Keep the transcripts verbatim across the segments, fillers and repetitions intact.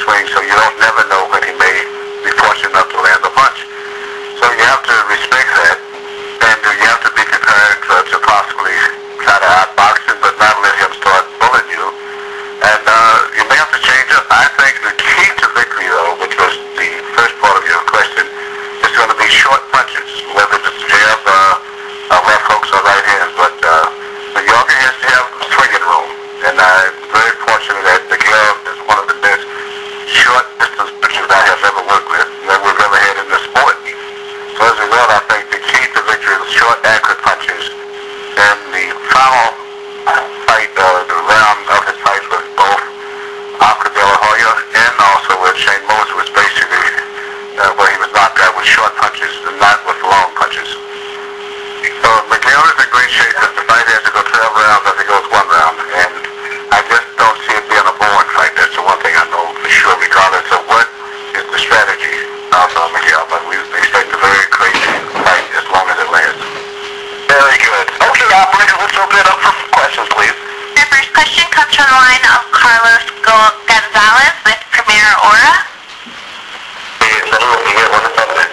swing, so you don't never know when he may be fortunate enough to land a punch. So you have to respect that, and you have to be prepared to, to possibly try to outbox him, but not let him start bullying you. And uh, you may have to change up. I think the key to victory, though, which was the first part of your question, is going to be short punches, whether it's jab, uh, uh, left hooks, or right hands. But uh, the Yorker has to have swinging room, and I'm very fortunate that the glove is one of the best short distance pitchers I have ever worked with, that we've ever had in the sport. So as a result, I think the key to victory is short, accurate punches. And the final fight, uh, the round of his fight was both Oscar De La Hoya and also with Shane Mosley, was basically uh, where he was knocked out with short punches and not with long punches. So Miguel is in great shape because the fight has to go twelve rounds as it goes one round. And I just don't see it being a boring fight. That's the one thing I know for sure, regardless of what is the strategy of uh, Miguel. But we expect a very crazy fight as long as it lasts. Very good. Okay, operator, let's open it up for questions, please. The first question comes from the line of Carlos Go- Gonzalez with Premier Aura. Eh, saludos, Miguel, buenas tardes.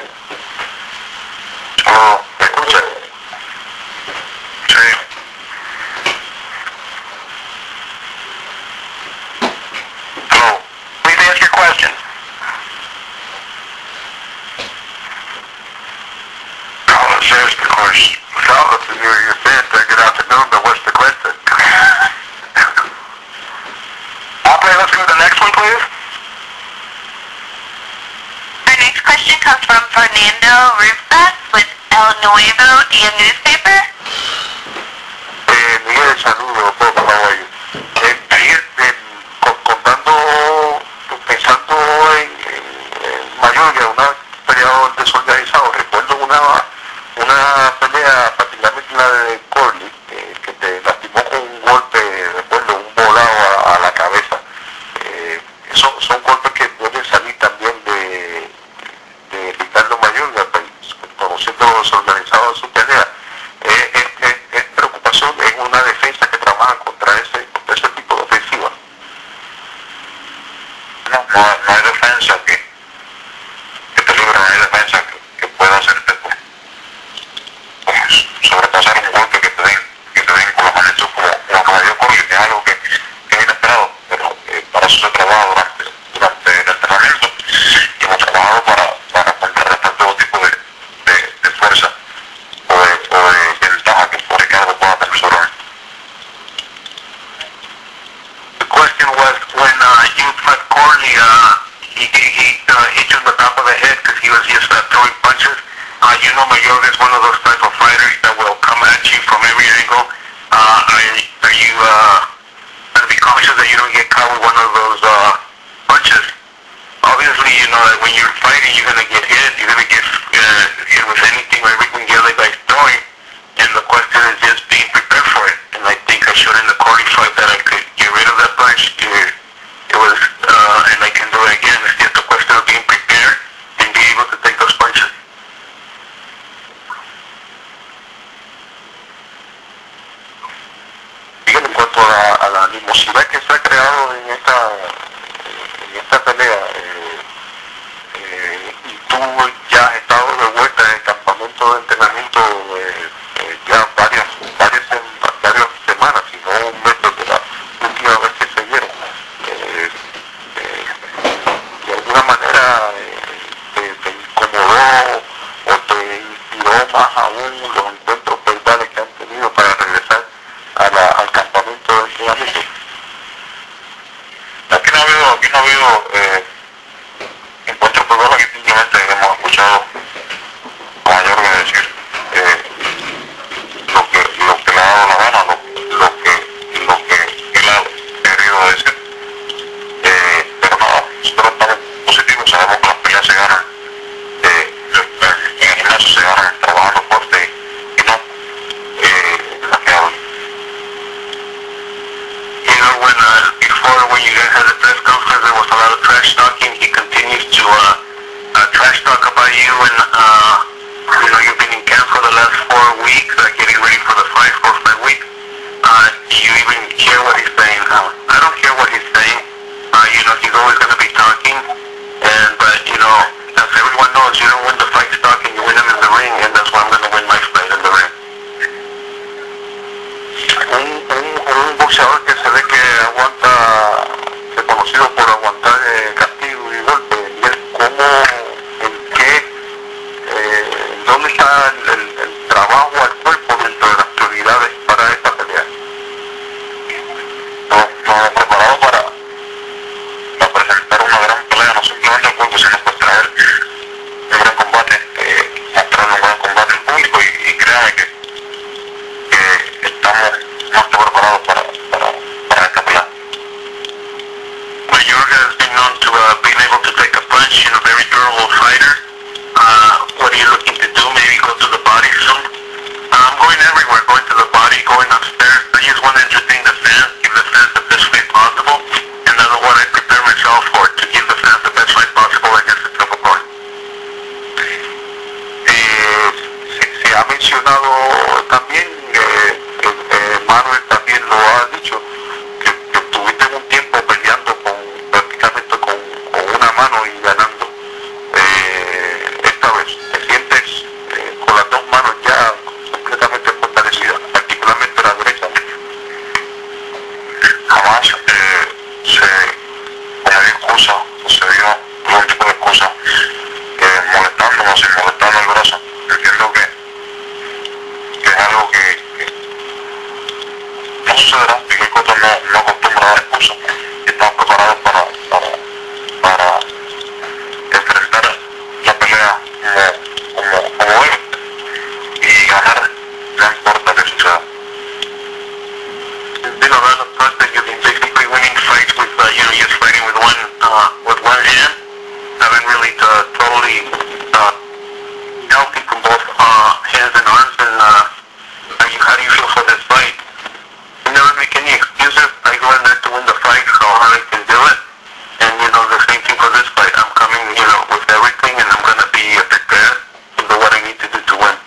Oh, ¿me escuchas? Sí. Hello. Please ask your question. Carlos says, of course, Carlos, you, you said uh, good afternoon, but what's the question? Operator, let's go to the next one, please. Our next question comes from Fernando Rufas with El Nuevo Día Newspaper. Eh, Miguel, saludos, Bob, how are you? Eh, ayer, eh, con- contando, pensando en, en, en Mayorga, un peleador desorganizado, recuerdo una, una pelea, particularmente la de Corley, eh, que te lastimó con un golpe, recuerdo, un volado a, a la cabeza. Eh, son, son golpes que pueden salir también de, de Ricardo Mayorga, pues, conociendo lo desorganizado de su pelea. Eh, es, es, es preocupación en una defensa que trabaja contra ese, contra ese tipo de ofensiva. No, no, no hay defensa que, que te libre, no hay defensa que, que pueda hacerte pues, pues, sobrepasar un golpe que te den, que te den con la magnitud como, como que me dio Corley, que es algo que, que es inesperado, pero eh, para eso se trabaja durante, durante el entrenamiento y hemos trabajado para, para contrarrestar todo tipo de, de, de fuerza o de, o de ventaja que por Ricardo pueda tener sobre él. The question was when uh, you put Corley, uh, he, he uh, hit you in the top of the head because he was just uh, throwing punches. Uh, you know Mayorga is one of those type of fighters that will come at you from every angle. Uh, are, are you uh, going to be cautious that you don't get caught with one of those uh, punches? Obviously, you know that when you're fighting, you're going to get hit. You're going to get uh, hit with anything or everything the other guy's throwing. And the question is just being prepared for it. And I think I showed in the Corley fight that I could get rid of that punch. It, it was, uh, and I can do it again. It's just a question of being prepared and be able to take those punches. Dígame, en cuanto a la, a la animosidad que se ha creado en esta, en esta pelea, eh, eh, y tú ya has estado de vuelta en el campamento de entrenamiento eh, eh, ya varias, varias, sem- varias semanas, si no un mes desde la última vez que se vieron. Eh, eh, de alguna manera eh, te, te incomodó o te inspiró más aún los encuentros verbales que han tenido para regresar a la, al campamento de entrenamiento. Aquí no ha habido, aquí no ha habido eh, encuentros verbales, aquí simplemente hemos escuchado a Mayorga decir eh, lo que lo que le ha dado la gana, lo, lo que lo que él ha querido decir. Eh, pero nada, nosotros estamos positivos, sabemos que las peleas se ganan, eh, en el gimnasio se ganan trabajando fuerte y no eh, en la que hablan. You know, when uh, before when you guys had the press conference, there was a lot of trash talking. He continues to uh, uh, trash talk about you and always going to be talking, and but you know, as everyone knows, you don't win the fights talking, you win them in the ring, and that's why I'm going to win my fight in the ring. Un, un, un boxeador que se ve que aguanta, se conocido por aguantar eh, castigo y golpe, y es como, en qué, eh, dónde está el, el, el trabajo al cuerpo dentro de las prioridades para esta pelea. Nos, nos preparamos para, para presentar una gran pelea, no simplemente al público, sino pues traer un gran combate, eh, mostrarle un gran combate al público, y, y créanme que, que estamos más que preparados para, para, para esta pelea. Well, Jorge has been known to uh, being able to take a punch, and a very durable fighter. Uh, what are you looking to do? Maybe go to the body soon? Uh, I'm going everywhere, going to the body, going upstairs. I just want to entertain the fans, give the fans the best fight possible, and that's what I prepare myself for, to give the fans the best fight possible against the Triple Crown. Eh, se, se ha mencionado también, eh, eh, Manuel también lo ha dicho, que, que estuviste un tiempo peleando con, prácticamente con, con una mano y ganando. Eh, esta vez te sientes eh, con las dos manos ya completamente fortalecidas, particularmente la derecha. Jamás eh, se me dio excusa, se dio ningún tipo de excusa, eh, molestándonos y molestando el brazo. Entiendo que, que es algo que, que no sucederá, y que el Cotto no, no acostumbra a dar excusas, y estamos preparados para, para, para enfrentar la pelea como, como, como es, y ganar, no importa que suceda. It's been a lot of thought that you've been basically winning fights with, uh, you know, just fighting with one, uh, with one hand, haven't really uh, totally uh, healthy from both uh, hands and arms, and uh, how, you, how do you feel for this fight? You never make any excuses. I go in there to win the fight, how hard I can do it, and you know, the same thing for this fight. I'm coming, you know, with everything, and I'm going to be uh, prepared to do what I need to do to win.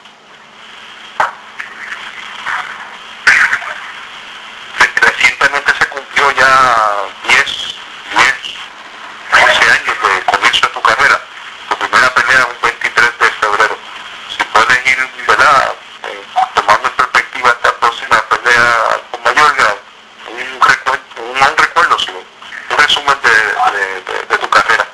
Recientemente se cumplió ya diez, once años de comienzo de tu carrera. Tu primera pelea un veintitrés de febrero. Si puedes ir, ¿verdad? Eh, tomando en perspectiva esta próxima pelea con Mayorga, un recuerdo, un, no un recuerdo, sino un resumen de, de, de, de tu carrera.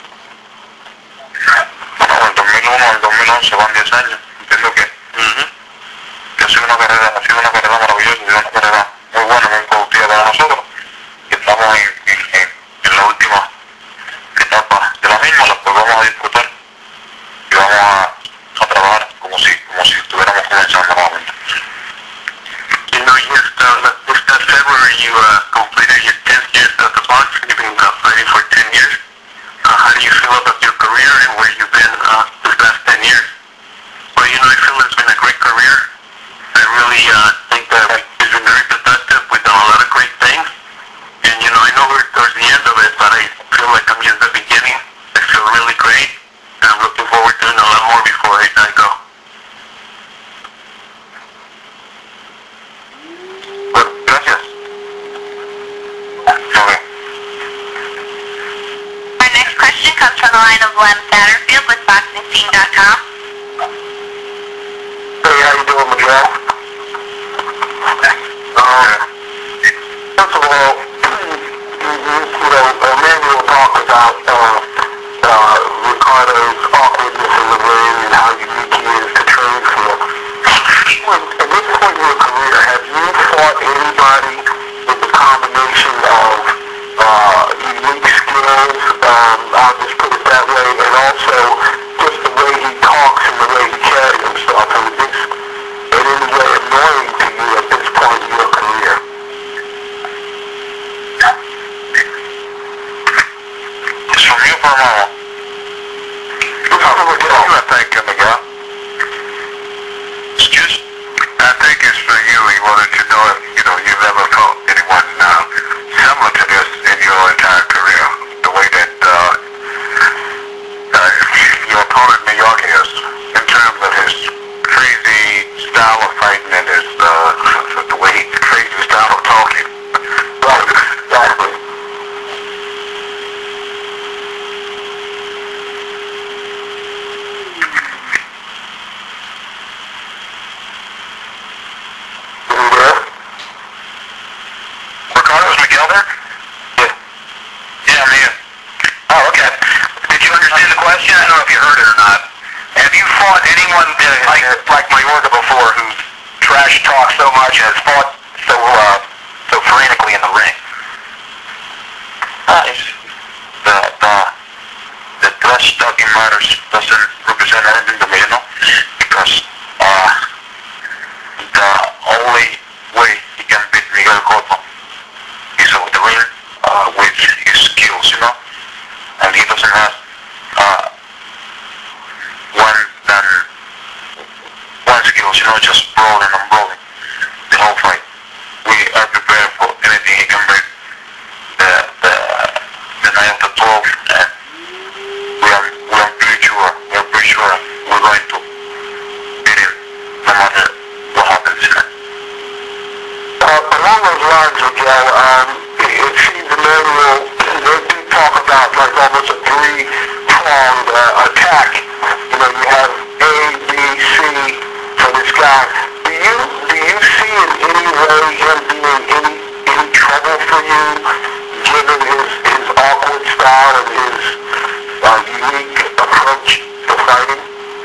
Bueno, del dos mil uno al dos mil once van diez años. Entiendo que, uh-huh, que ha sido una carrera, ha sido una carrera maravillosa, ha sido una carrera muy buena, muy productiva para nosotros, y estamos en, en, en, en la última etapa de la misma, la cual vamos a disfrutar y vamos a, a trabajar como si, como si estuviéramos comenzando nuevamente. You know, just uh, this past February you uh, completed your tenth years at the box. You've been uh, fighting for ten years. Uh, how do you feel about your career and where you've been uh, this past ten years? Well, you know, I feel it's been a great career. I really uh, think that it's been very productive. We've done a lot of great things. And, you know, I know we're towards the end of it, but I feel like I'm just the beginning. I feel really great. And I'm looking forward to doing a lot more before I, I go. Well, gracias. Okay. Our next question comes from the line of Lem Satterfield with boxing scene dot com. Hey, how you doing, Miguel? Um, first of all, you know, Emmanuel talked about uh, uh, Ricardo's awkwardness in the ring and how unique he is to train for. At this point in your career, have you fought anybody with the combination of uh, unique skills, um, I'll just put it that way, and also just the way he talks and the way he carries himself? And is this in any way annoying to you at this point in your career? It's from you for a moment. I think, Miguel. Excuse? I think it's for you. He wanted to know if, you know, you've ever fought anyone uh, similar to this in your entire career. The way that uh, understand the question? I don't know if you heard it or not. Have you fought anyone uh, like like Mayorga before who trash talks so much and has fought so uh, so frantically in the ring? Uh, it's the the the trash talking matters doesn't represent anything to me, you know, because uh, the only way he can beat Miguel Cotto is over the ring uh, with his skills, you know, and he doesn't have uh, one than one skills, you know, just brawling and brawling the whole fight. We are prepared for anything he can bring the the the night of the twelfth, and we are we are pretty sure we are pretty sure we're going to beat him no matter what happens, you know. Uh, along those lines, Miguel, um, it seems Emmanuel, they do talk about like almost a three-pronged uh, attack. You know, you have A, B, C for this guy. Do you do you see in any way him being any any trouble for you, given his his awkward style and his uh, unique approach to fighting?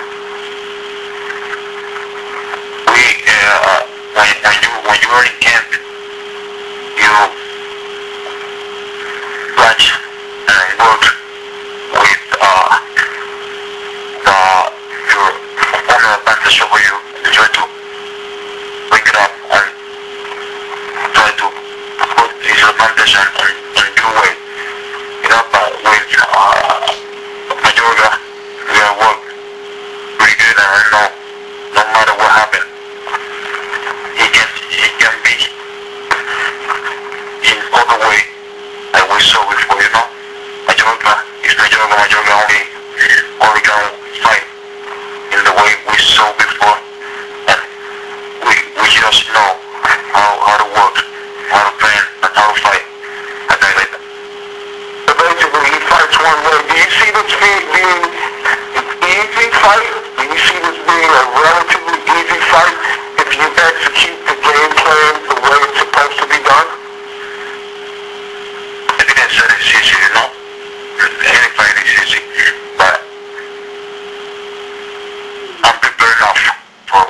We uh, when when you when you are in camp, you watch and work with uh, the your opponent advantage over you, and try to break it up and try to put his advantage and, and, and your way. You know, but with uh, Mayorga, we are work pretty good, and I know no matter what happens, he can he can be in other way I we saw before, you know. Mayorga is Mayorga, Mayorga only only can fight in the way we saw before, and we we just know how how to work, how to train, and how to fight at night like that. So basically, he fights one way. Do you see this being, being an easy fight? Do you see this being a relatively easy fight if you execute the game plan the way it's supposed to be done? I didn't say it's easy, you know. Any fight is easy, but I'm prepared enough for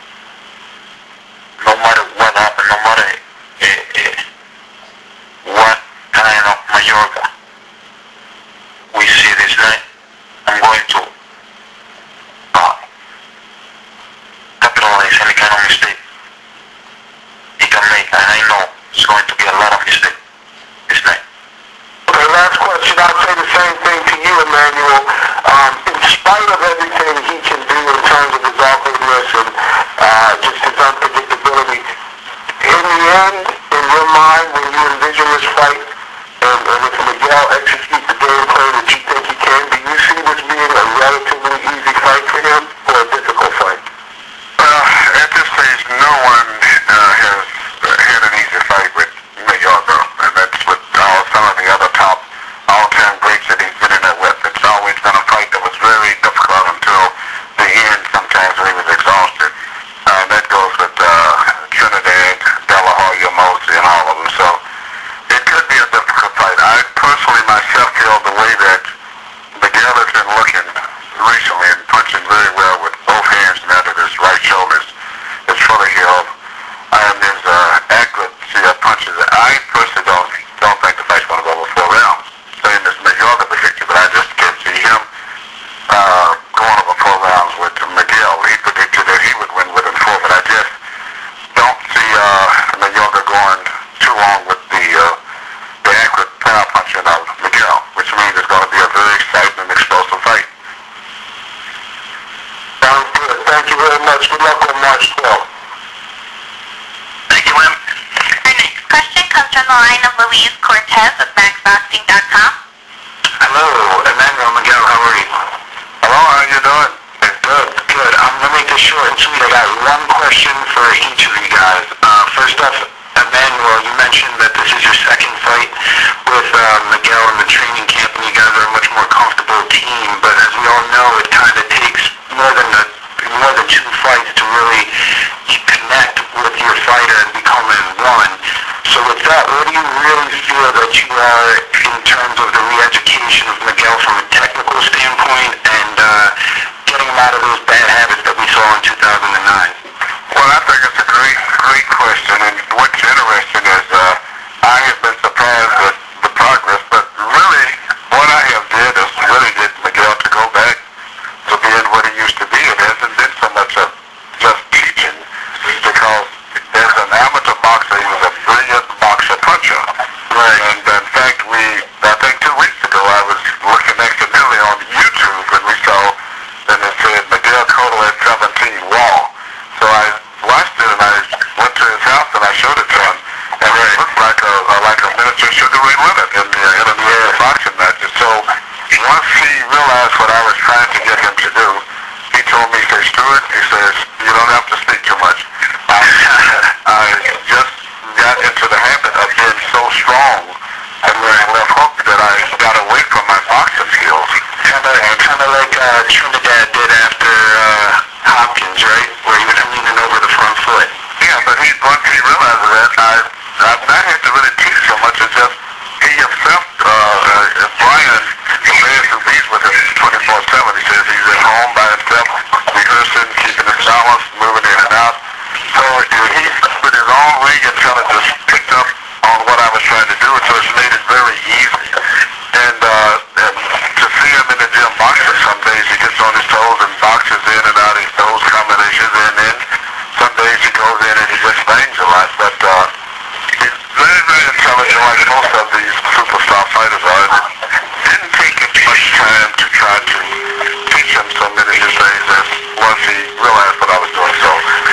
no matter what happens, no matter uh, uh, what kind of Mayorga we see this night. I'm going to uh, capitalize any kind of mistake he can make, and I know it's going to be a lot of mistakes this night. Okay, last question. I'll say the same thing to you, Emmanuel. Um, in spite of everything he can do in terms of his awkwardness and uh, just his unpredictability, in the end, in your mind, when you envision this fight, and, and if Miguel executes the game plan that you think he can, do you see this being a relatively easy fight for him or a difficult fight? Uh, at this stage, no one uh, has had an easy fight with Mayorga, and that's with uh, some of the other top all-time greats that he's been in there with. It's always been a fight that was very difficult until the end, sometimes when he was exhausted. Uh, that goes with uh, Trinidad, De La Hoya, Mosley, and all of them. So it could be a difficult fight. I personally myself feel the way that Miguel has been looking recently and punching very well with both hands now that his right shoulder is fully healed. And his uh, accuracy of punches, I personally don't don't think the fight's going to go over four rounds. Saying this Mayorga predicted, but I just can't see him uh, going over four rounds with Miguel. He predicted that he would win within four, but I just don't see uh, Mayorga going too long with the uh, the accurate power punching of Miguel, which means it's going to be a very exciting and explosive fight. Sounds good. Thank you very much. Good luck on March twelfth. Thank you, Lim. Our next question comes from the line of Luis Cortez with Max Boxing dot com. Hello, Emmanuel, Miguel, how are you? Hello, how are you doing? Good, good. Um, let me make this short and sweet. I got one question for each of you guys. Uh, first off, Emmanuel, you mentioned that this is your second fight with uh, Miguel in the training camp, and you guys are a much more comfortable team. But as we all know, it kind of takes more than a, more than two fights to really connect with your fighter and become in one. So with that, what do you really feel that you are in terms of the re-education of Miguel from a technical standpoint? point and uh, getting him out of those bad habits that we saw in two thousand nine? Well, I think it's a great, great question, and what's interesting is uh, I have been surprised at the progress, but really what I have did is really get Miguel to go back to being what he used to be. It hasn't been so much of just teaching, because as an amateur boxer, he was a brilliant boxer puncher. Right. And in fact, we, I think two weeks ago, I was looking accidentally on YouTube, and we saw, and it said Miguel Cotto at seventeen wall. So I watched it, and I went to his house, and I showed it to him, and it looked like a, uh, like a miniature Sugar Ray Leonard in the uh, intermediate boxing matches. So once he realized what I was trying to get him to do, he told me, he said, Stuart, he says, you don't have to speak too much. I, I just got into the habit of being so strong and wearing left hook that I got away from my boxing skills. Kind of, kind of like uh, Trinidad did after uh, Hopkins, right? Where he was leaning over the front foot. Yeah, but he, once he realized that, I, I've not had to really teach so much. It's just he himself, uh, uh, Brian, the man who beats with him twenty-four seven, he says he's at home by himself, rehearsing, keeping his balance, moving in and out. So he, with his own ring, and kind of just picked up on what I was trying to do, so it's made it very easy. And, uh, and to see him in the gym boxing, some days he gets on his toes and boxes in and out his toes combinations, and then some days he goes in and he just bangs a lot. But uh, he's very, very intelligent, like most of these superstar fighters are. And it didn't take him much time to try to teach him so many new things as once he realized what I was doing. So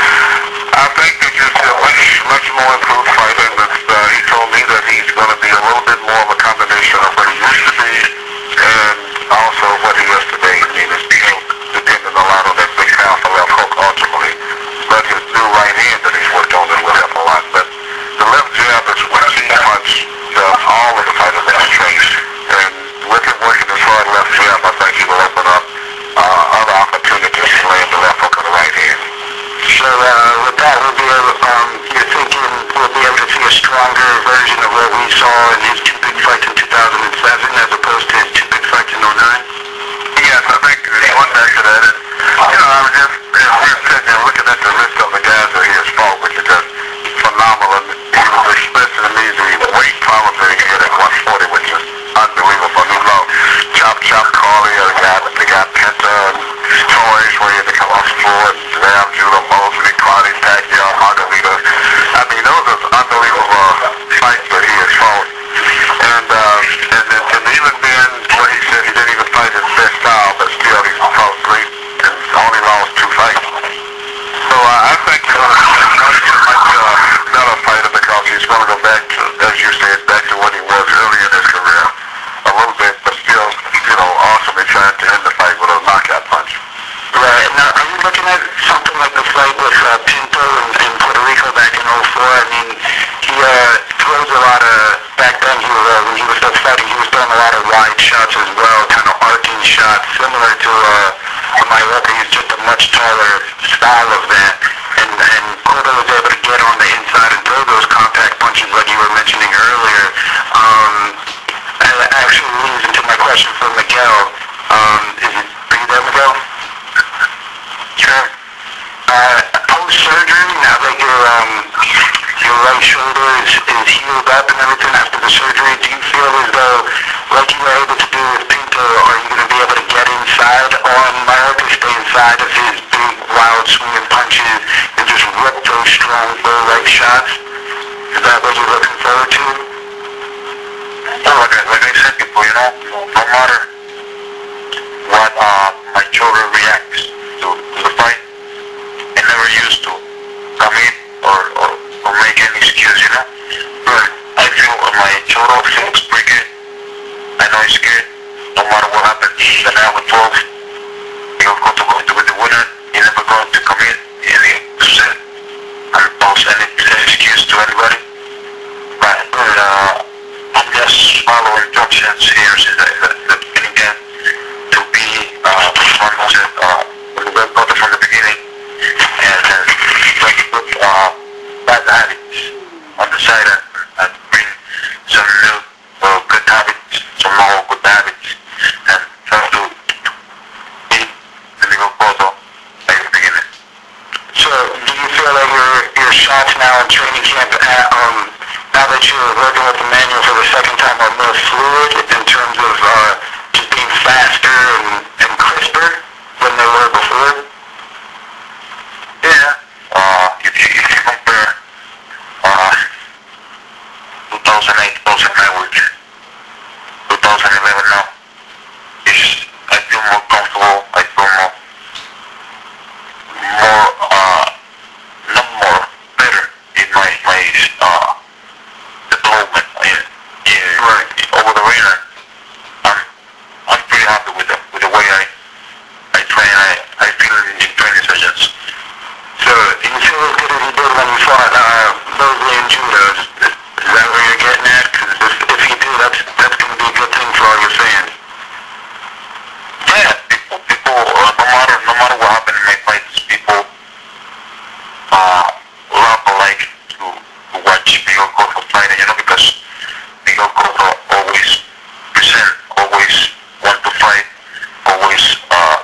I think that he's a much, much more improved fighter. But uh, he told me that he's going to be a little bit more of a combination of what he used to be and also what he is today. I mean, it's still depending a lot on that big powerful left hook ultimately. But his new right hand that he's worked on will help a lot. But the left jab is what he punch to all of the fighters that he trains. And with him working his hard left jab, I think he will open up uh, other opportunities to land the left hook on the right hand. So uh, with that, we'll be able, um, you're thinking we'll be able to see a stronger version of what we saw in his two big fights in two thousand seven as opposed to his two big fights in oh nine? Yes, I think he went back to that. And, you know, I was just, we were sitting there looking at the list of the guys that he has fought, which is just phenomenal. And he was expressing to me the weight probably he had at one forty, which is unbelievable. I mean, look, Chop Chop Carly, the guy, the guy Penta, and Toys, where he had to come off the floor, and Zam, Judah Mosley, Claudia Pacquiao, Margarita. I mean, those are unbelievable uh, fights that he has fought. And, uh, and, and even then, what he said, he didn't even fight his best style, but still he fought great and only lost two fights. So uh, I think he's going to be a much uh, better fighter because he's going to go back to, as you said, back to what he was early in his career. A little bit, but still, you know, awesomely trying to end the fight with a knockout punch. Right. Now, are you looking at something like the fight with uh, Pinto in, in Puerto Rico back in oh four? I mean, he uh, throws a lot of, back then he was, uh, when he was still fighting, he was throwing a lot of wide shots as well, kind of arcing shots, similar to uh, Mayorga. He's just a much taller style of that. And, and Cotto was able to get on the inside and throw those compact punches like you were mentioning earlier. Um, that actually leads into my question for Miguel. Um, is it, are you there, Miguel? Sure. Uh, post-surgery, now that your, um, your right shoulder is, is healed up and everything after the surgery, do you feel as though, like you were able to do with Pinto, are you going to be able to get inside on Mayorga, stay inside of his big, wild swinging punches, and just rip those strong, low leg shots? Is that what you're looking forward to? Well, like I, like I said before, you know, no matter what uh, my shoulder reacts to, to the fight, I never used to come in or, or, or make any excuse, you know. But I feel my shoulder feels pretty good. I know it's good. No matter what happens, then I have a twelve. You're going to go to be the winner. You're never going to commit any percent and post any excuse to anybody. But uh, I'm just following instructions here since the, the, the beginning again to be uh, one who said uh, from the beginning and uh, just put uh, bad habits on the side and, and bring some new uh, good habits, some more good habits, and try to fluid in terms of uh, just being faster and, and crisper than they were before? Yeah. Uh, if you, if you compare uh, two thousand eight, two thousand nine with two thousand eleven now, it's, I feel more comfortable, I feel more, more, uh, not more, better in my, my, uh, development in, in, right. over the winter. I'm, I'm pretty happy with the, with the way I, I train, I, I feel in training sessions. So, you feel as good as you did when you fought uh, Mosley and Judo. Is, is that where you're getting at? Because if, if you do, that's that's going to be a good thing for all your fans. Yeah, people, people, uh, no matter, no matter what happened in my fights, people, uh, love or like to, to watch Miguel Cotto fighting, you know, because Miguel Cotto always present, always want to fight, always, uh,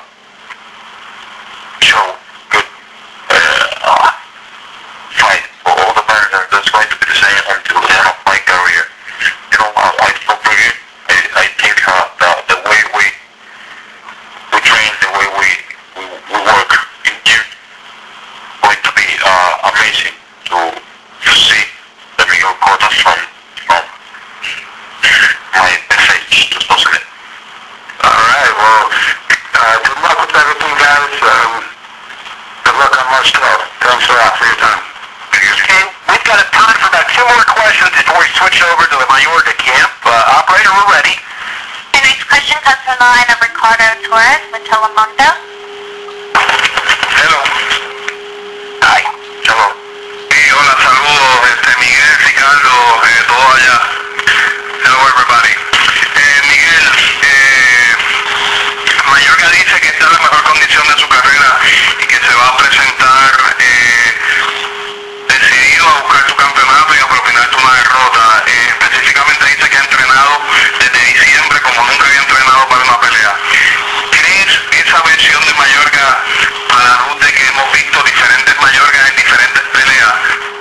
show good, uh, uh, fight for all the fans, and that's going to be the same until the end of my career. You know, I, I feel pretty good. I, I think, uh, the, the way we, we train, the way we, we, we work in gym, going to be uh, amazing to, to see the Miguel Cotto from, from my best age, two thousand eight. Alright, well, uh, good luck with everything, guys. Um, good luck on March twelfth. Thanks a lot for your time. Okay, we've got a time for about two more questions before we switch over to the Mayorga camp. Uh, operator, we're ready. The next question comes from the line of Ricardo Torres with Telemundo. Hello. Hi. Hello. Sí, hola, saludos, este, Miguel, Ricardo, eh, todo allá. Hello, everybody. Eh, Miguel, eh, Mayorga dice que está en la mejor condición de su carrera y que se va a presentar eh, decidido a buscar tu campeonato y a propinarte una derrota. Eh, específicamente dice que ha entrenado desde diciembre como nunca había entrenado para una pelea. ¿Crees esa versión de Mayorga a la luz de que hemos visto diferentes Mayorgas en diferentes peleas?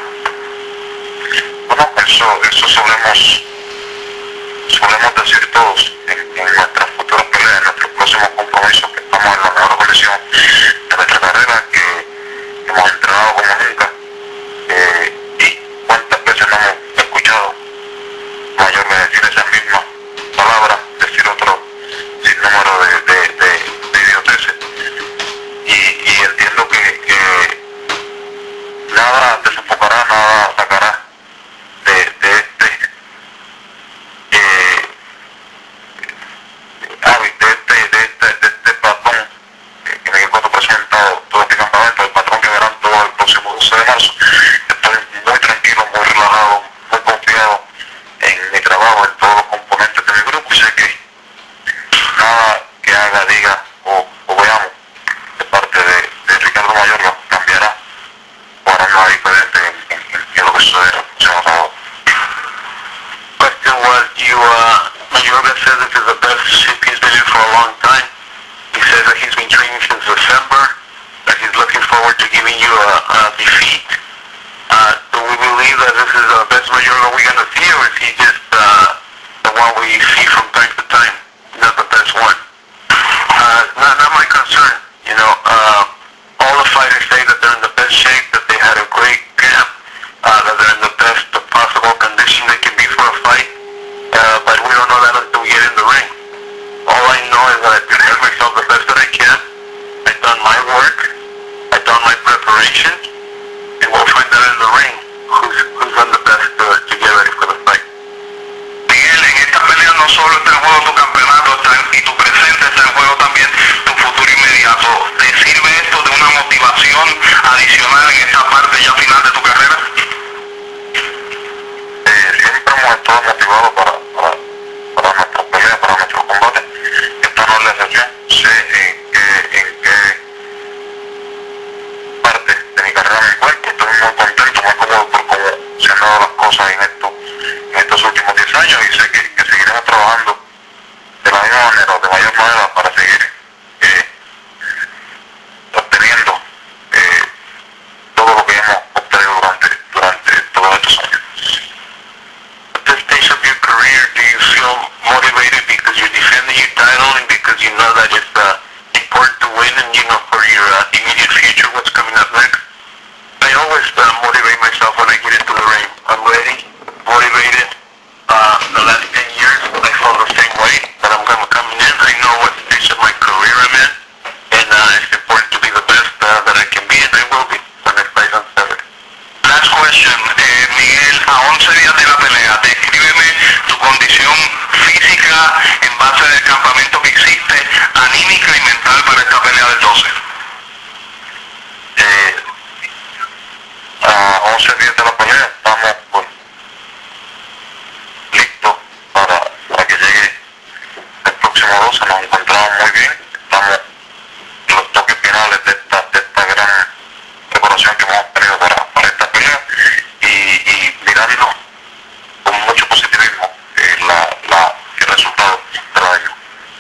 Bueno, eso, eso solemos, solemos decir todos en, en nuestras futuras peleas, en nuestros próximos compromisos, que estamos en la mejor condición de nuestra carrera, que hemos entrenado como nunca. Eh, y cuántas veces no hemos escuchado Mayorga decir esas mismas palabras, decir otro sinnúmero de, de, de, de idioteces. Y, y entiendo que, que nada desenfocará, nada sacará de, de este eh, hábito, de este, de este, de este patrón que, que Miguel Cotto ha presentado todo este campamento, el patrón que verán todo el próximo doce de marzo. Estoy muy tranquilo, muy relajado, muy confiado en mi trabajo, en todos los componentes de mi grupo, y sé que nada que haga, diga o, o veamos de parte de, de Ricardo Mayorga cambiará o hará nada diferente en, en, en, en lo que sucederá el próximo sábado. Question was, you, uh, Mayorga says this is the best shape he's been in for a long time. He says that he's been training since December, that he's looking forward to giving you a, a defeat. Uh, do we believe that this is the best Mayorga we're going to see, or is he just uh, the one we see from time to time, not the best one? Uh, not, not my concern. You know, uh, all the fighters say that they're in the best shape, that they had a great camp, uh, that they're in the best possible condition they can be for a fight, uh, but we don't know that until we get in the ring. All I know is that I prepare myself the best that I can. I've done my work, I've done my preparation, and we'll find out in the ring who's, who's done the best to, to get ready for the fight. Miguel, en esta pelea no solo está en juego tu campeonato está en, y tu presente, está en juego también tu futuro inmediato. ¿Te sirve esto de una motivación adicional en esta parte ya final de tu carrera? Eh, siempre hemos estado motivados para, para, para nuestras peleas, para nuestros combates. Esta no es la excepción. Sé en qué, en qué parte de mi carrera you know that it's uh, important to win, and you know for your uh, immediate future what's coming up next. I always uh, motivate myself when I get into the ring. I'm ready, motivated. Uh, the last ten years, I felt the same way that I'm gonna coming in. I know what stage of my career I'm in, and uh, it's important to be the best uh, that I can be, and I will be when I fight on Saturday. Last question, eh, Miguel, a once días de la pelea, descríbeme tu condición física en base del campamento que hiciste, anímica y mental para esta pelea del doce. Eh, a once días de la pelea estamos pues, listos para, para que llegue el próximo doce. Nos encontramos muy bien, estamos en los toques finales de esta, de esta gran preparación que hemos tenido para, para esta pelea y, y mirando con mucho positivismo eh, la, la, el resultado del año.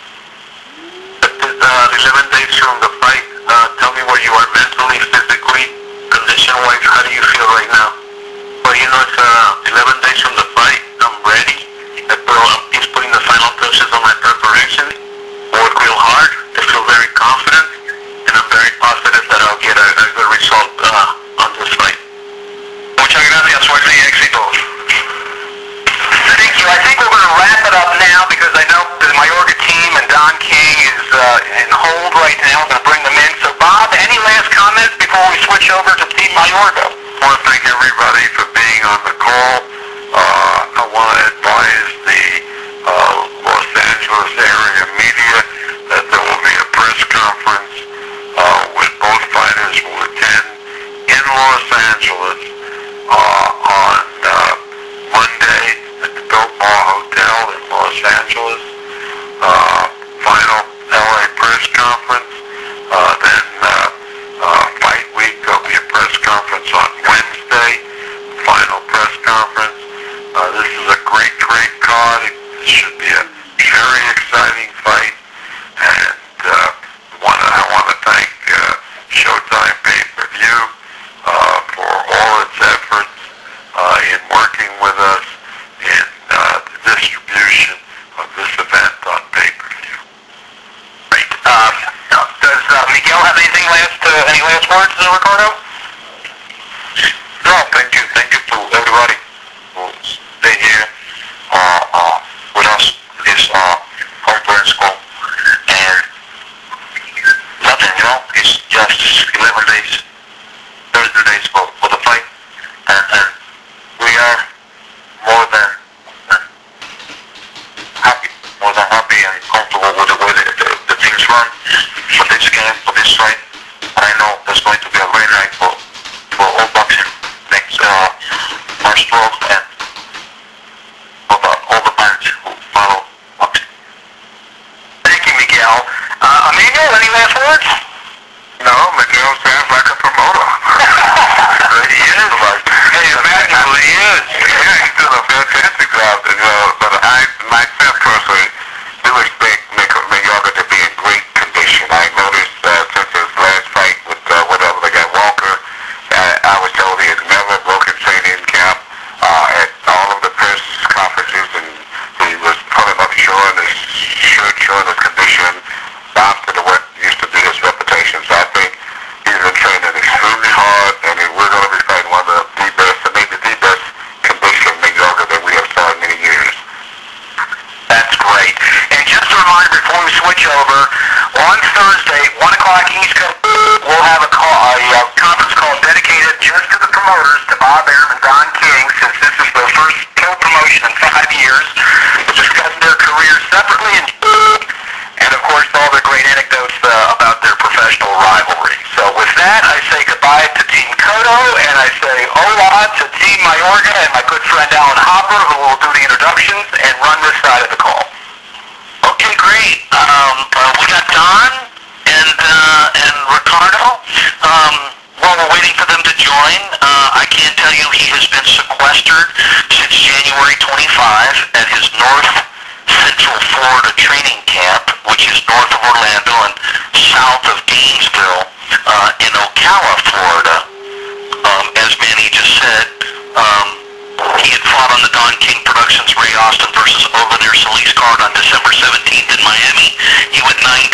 Uh, eleven days from the fight, uh, tell me where you are mentally, physically, condition-wise. How do you feel right now? Well, you know, it's uh, eleven days from the fight. I'm ready. I put, I'm just putting the final touches on my preparation. Work real hard. I feel very confident, and I'm very positive that I'll get a, a good result uh, on this fight. Muchas gracias. Suerte y éxito. Thank you. I think we're going to wrap it up now because I know the Mayorga team and Don King is uh, in hold right now. I'm going to bring them in. So, Bob, any last comments before we switch over to Team Mayorga? I want to thank everybody for being on the call. Uh, I want to advise the uh, Los Angeles area media that there will be a press conference uh, with both fighters will attend in Los Angeles uh, on uh, Monday at the Biltmore Hotel in Los Angeles. Uh, final L A press conference. Uh, then uh, uh, fight week, there'll be a press conference on Wednesday. Final press conference. Uh, this is a great, great card. It should be a very exciting fight. And uh, wanna, I want to thank uh, Showtime Pay-Per-View uh, for all its efforts uh, in working with us in uh, the distribution of this event on pay-per-view. Great. Uh, does uh, Miguel have anything last, uh, any last words, uh, Ricardo? No, thank you. Thank you to everybody who stay here uh, uh, with us this uh, conference call. And nothing, you know, it's just eleven days, thirty days for, for the fight. And, and we are more than happy, more than happy and comfortable with the way the, the, the things run for this game, for this fight. And I know there's going to be a great night for, for all boxing next uh, March twelfth and for the, all the fans who follow boxing. Thank you, Miguel. Uh, Emilio, any last words? No, Miguel sounds like a promoter. He is. Hey, imagine he is. Yeah, he's doing a fantastic job. You know, but I, myself personally, do expect Mayorga to be in great condition. I noticed uh, since his last fight with uh, whatever the guy Walker, uh, I was told he had never broken training camp uh, at all of the press conferences, and he was pulling up showing his shirt, showing his condition, after the what used to be his reputation. So I think he's been training extremely hard, and we're going to be fighting one of the best, and maybe the best condition Mayorga that we have saw in many years. That's great. And just a reminder before we switch over, on Thursday, one o'clock East Coast, we'll have a, call, a, a conference call dedicated just to the promoters, to Bob Arum and Don King, since this is their first co-promotion in five years, to discuss their careers separately and, and of course, all the great anecdotes uh, about their professional rivalry. So with that, I say goodbye to Team Cotto, and I say hola to Team Mayorga and my good friend Alan Hopper, who will do the introductions and run this side of the call. Okay, great. Um, uh, we got Don and uh, and Ricardo. Um, while we're waiting for them to join, uh, I can tell you he has been sequestered since January twenty-fifth at his North Central Florida training camp, which is north of Orlando and south of Gainesville uh, in Ocala, Florida. Um, as Manny just said, um, he had fought on the Don King Productions Ray Austin versus Overnir Solis card on December seventeenth in Miami. He went nine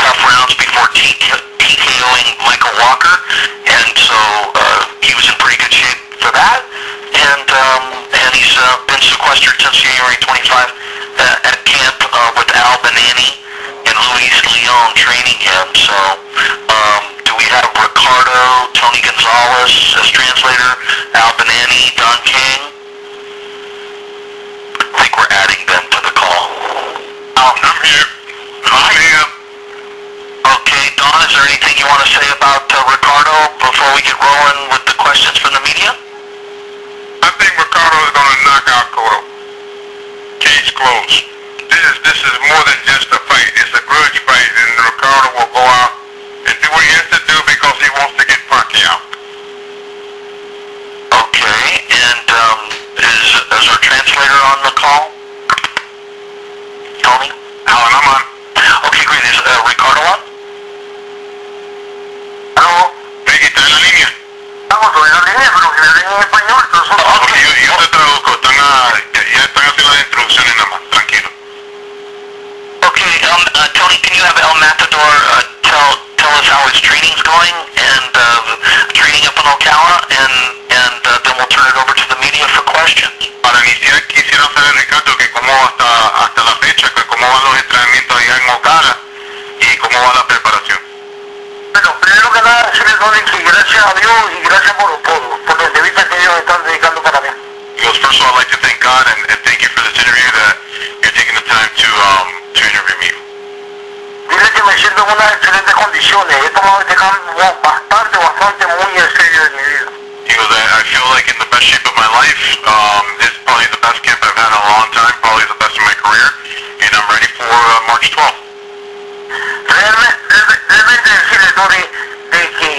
TKOing Michael Walker, and so uh, he was in pretty good shape for that. And um, and he's uh, been sequestered since January twenty-fifth uh, at camp uh, with Al Banani and Luis Leon training him. So um, do we have Ricardo, Tony Gonzalez as translator, Al Banani, Don King? I think we're adding them to the call. Oh, I'm here. I'm here. Okay, Don, is there anything you want to say about uh, Ricardo before we get rolling with the questions from the media? I think Ricardo is going to knock out Cotto. Case closed. This is this is more than just a fight. It's a grudge fight, and Ricardo will go out and do what he has to do because he wants to get Pacquiao. Okay, and um, is, is our translator on the call? Tony? Alan, I'm on. Okay, great. Is uh, Ricardo on? ¿Aló? Peggy, ¿está en la línea? Estamos en la línea, pero si me leen en español, entonces... Ok, yo, yo te traduzco. Están a, ya, ya están haciendo las introducciones nada más. Tranquilo. Okay, um, uh, Tony, can you have El Matador uh, tell tell us how his training's going and uh, training up in Ocala, and and uh, then we'll turn it over to the media for questions. Para iniciar quisiera saber, Ricardo, que cómo hasta hasta la fecha, que cómo van los entrenamientos allá en Ocala y cómo va la preparación. Bueno, primero que nada, decirles, Tony, que gracias a Dios y gracias por, por, por la entrevista que ellos están dedicando para mí. He goes, first of all, I'd like to thank God and, and thank you for this interview, that you're taking the time to um, to interview me. Dile que me siento en unas excelentes condiciones. He tomado este cambio bastante, bastante, muy en serio de mi vida. He goes, I, I feel like in the best shape of my life. Um, it's probably the best camp I've had in a long time, probably the best of my career, and I'm ready for uh, March twelfth. Realmente, realmente decirle, Tony, de que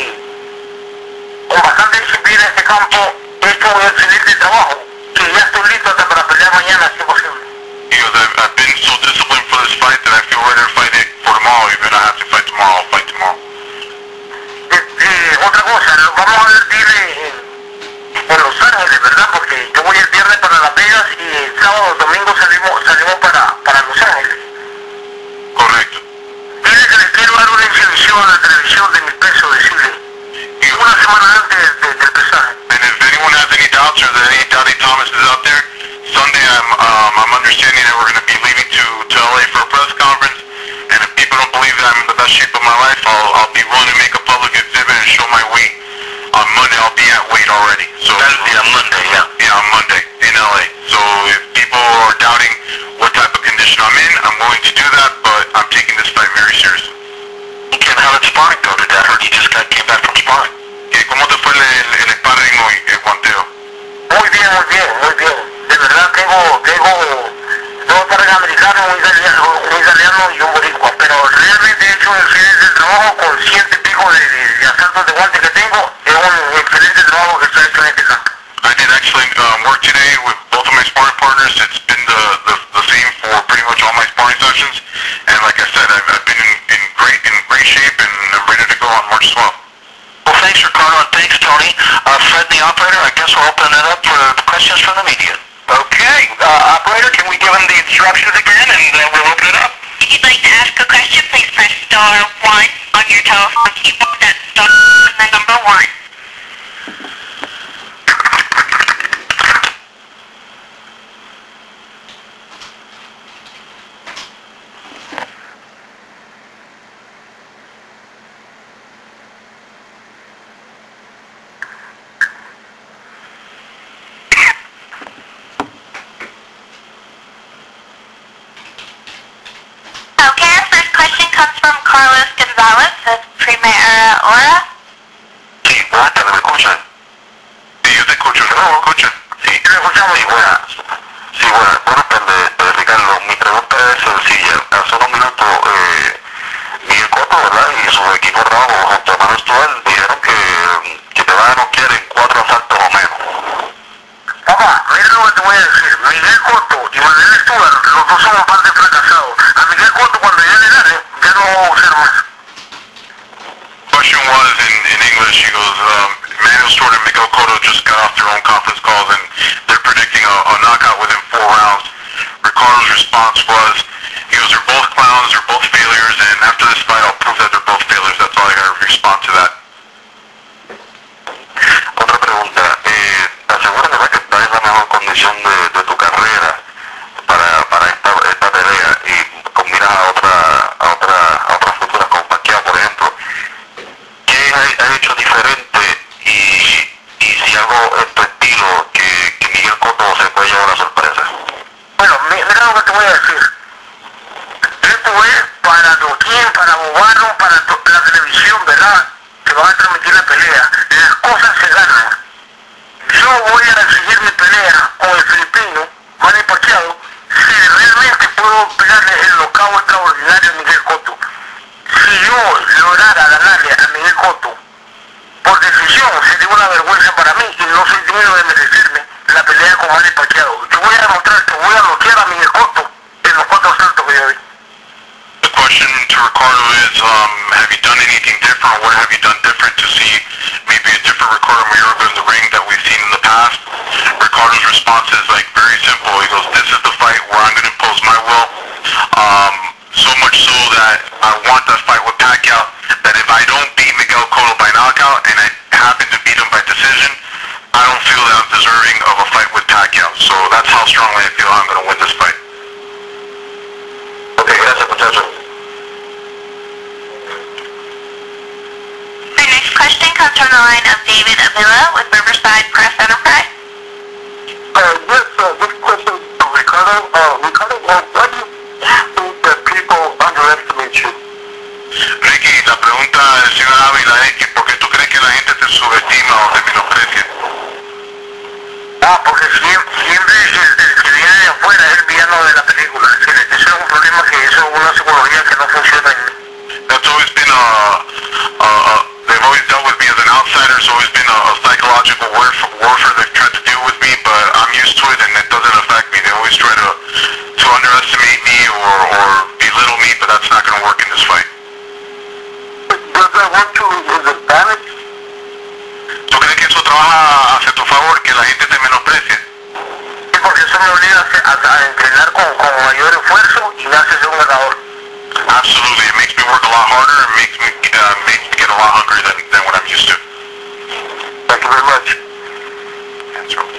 con bastante disciplina en este campo he hecho un excelente trabajo, que ya estoy listo hasta para pelear mañana si es posible. He goes, I've, I've been so disciplined for this fight that I feel ready to fight it for tomorrow. Even if I have to fight tomorrow, I'll fight tomorrow. Eh, eh, otra cosa, lo vamos a ver dile en, en Los Ángeles, ¿verdad? Porque yo voy el viernes para Las Vegas y el sábado, domingo salimos, salimos para, para Los Ángeles. Correcto. Dile que les quiero dar una exhibición a la televisión de mi peso, decirle. He Una semana antes de, del pesaje. And if anyone has any doubts or that any Doubting Thomas is out there, Sunday I'm um, I'm understanding that we're going to be leaving to, to L A for a press conference, and if people don't believe that I'm in the best shape of my life, I'll, I'll be willing to make a public exhibit and show my weight. On Monday I'll be at weight already. So That'll be on Monday, yeah. Yeah, on Monday in L A. So if people are doubting what type of condition I'm in, I'm willing to do that, but I'm taking this fight very seriously. Okay, and how did sparring go today? I heard you just got came back from sparring. ¿Y cómo te fue el, el, el sparring hoy, el guanteo? Muy bien, muy bien, muy bien. De verdad tengo, tengo dos pares americanos, un italiano, un italiano y un boricua. Pero realmente he hecho un excelente trabajo con ciento y pico de, de, de asaltos de guantes que tengo. Es un excelente trabajo que estoy hecho en este campo. I did excellent um, work today with both of my sparring partners. It's been the, the, the same for pretty much all my sparring sessions. And like I said, I've, I've been in, in great in great shape, and I'm ready to go on March twelfth. Well, thanks, Ricardo, and thanks, Tony. Uh, Fred, the operator, I guess we'll open it up for questions from the media. Okay, uh, operator, can we give him the instructions again, and uh, we'll open it up? If you'd like to ask a question, please press star one on your telephone keyboard. That's star and the number one. Okay, our first question comes from Carlos Gonzalez of Primera Hora. Sí, buenas tardes, ¿me escuchan? Sí, yo te escucho, ¿no? ¿Me escuchan? Sí, ¿Te escuchamos? sí, buenas. Sí, buenas. Buenas tardes, eh, Ricardo. Mi pregunta es sencilla. Hace unos minutos, eh, Miguel Cotto, ¿verdad? Y su equipo de trabajo junto a Manuel Stuart dijeron que, que te van a noquear en cuatro asaltos o menos. Papá, mira lo que te voy a decir. Miguel Cotto y Manuel Stuart, los dos son parte fracasados. A Miguel Cotto, cuando ya le gane, ya no vamos a usar más. Question was in, in English, he goes, um, Manuel Stewart and Miguel Cotto just got off their own conference calls, and they're predicting a, a knockout within four rounds. Ricardo's response was, he goes, they're both clowns, they're both failures, and after this fight I'll prove that they're both failures. van a transmitir la pelea. Las cosas se ganan. Yo voy a exigir mi pelea con el filipino Manny Pacquiao si realmente puedo pegarle el knockout extraordinario a Miguel Cotto. Si yo lograra ganarle a Miguel Cotto por decisión, sería una vergüenza para mí y no soy digno de merecerme la pelea con Manny Pacquiao. Yo voy a demostrar que voy a noquear a Miguel Cotto en los cuatro asaltos que yo vi. The question to Ricardo is, um, have you done anything different? What have you done different to see maybe a different Ricardo Mayorga in the ring that we've seen in the past? Ricardo's response is like very simple. He goes, this is the fight where I'm going to impose my will. Um, so much so that I want that fight with Pacquiao, that if I don't beat Miguel Cotto by knockout and I happen to beat him by decision, I don't feel that I'm deserving of a fight with Pacquiao. So that's how strongly I feel I'm going to win this fight. Ok, gracias muchachos. Our next question comes from the line of David Avila with Riverside Press Enterprise. Uh, yes, uh, this question to Ricardo. Uh, Ricardo, uh, why do you think that people underestimate you? Ricky, la pregunta del señor Ávila es que ¿por qué tú crees que la gente te subestima o te menosprecia? Ah, porque siempre, siempre el, el que viene de afuera es el villano de la película. Ese es un problema que eso es una psicología que no funciona en mí. That's always been a, a, a they've always dealt with me as an outsider. It's always been a, a psychological warfare, warfare they've tried to do with me, but I'm used to it and it doesn't affect me. They always try to, to underestimate me or, or belittle me, but that's not going to work in this fight. Does that work to his advantage? ¿Tú crees que eso trabaja hacia tu favor, que la gente te menosprecie? Sí, porque eso me obliga a, a, a entrenar con, con mayor esfuerzo y me hace ser un ganador. Absolutely. It makes me work a lot harder and makes me, uh, makes me get a lot hungrier than, than what I'm used to. Thank you very much. That's right.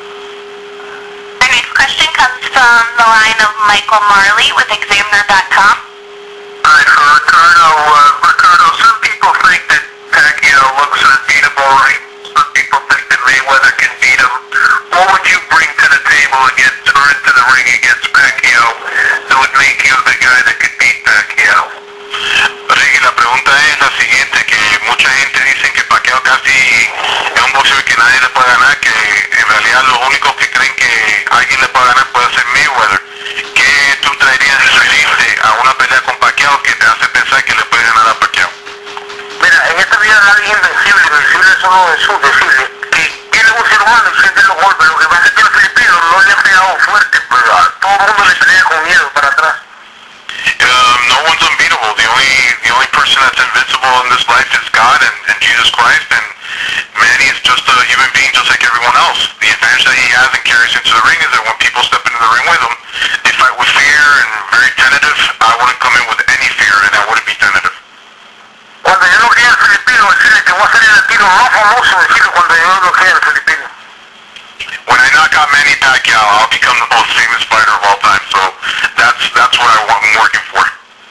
Our next question comes from the line of Michael Marley with Examiner dot com. Hi, for Ricardo. Uh, Ricardo, some people think that Pacquiao looks unbeatable, right? Some people think that Mayweather can beat him. What would you bring to the table against, or into the ring against Pacquiao that would make you the guy that could beat Pacquiao? Ricky, la pregunta es la siguiente, que mucha gente dice que Pacquiao casi es un boxeo que nadie le puede ganar, que en realidad los únicos que creen que alguien le puede ganar puede ser Mayweather. ¿Qué tú traerías diferente a una pelea con Pacquiao que te hace pensar que le puedes ganar a Pacquiao? Mira, en esta vida nadie es invencible, invencible solo es un decirle que tiene un ser humano y siente los golpes. Lo que pasa es que el filipino no le ha pegado fuerte, pero a todo el mundo le pelea con miedo para atrás. Um, no one's unbeatable. The only the only person that's invincible in this life is God and, and Jesus Christ, and Manny is just a human being just like everyone else. The advantage that he has and carries into the ring is that when people step into the ring with him, they fight with fear and very tentative. I wouldn't come in with any fear, and I wouldn't be tentative. Cuando yo no quede al filipino, decirle que voy a ser el latino más famoso, decirle cuando yo no quede al filipino. When I knock out Manny Pacquiao, I'll become the most famous fighter of all time. So that's that's what I want, I'm working for.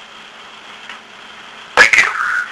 Thank you.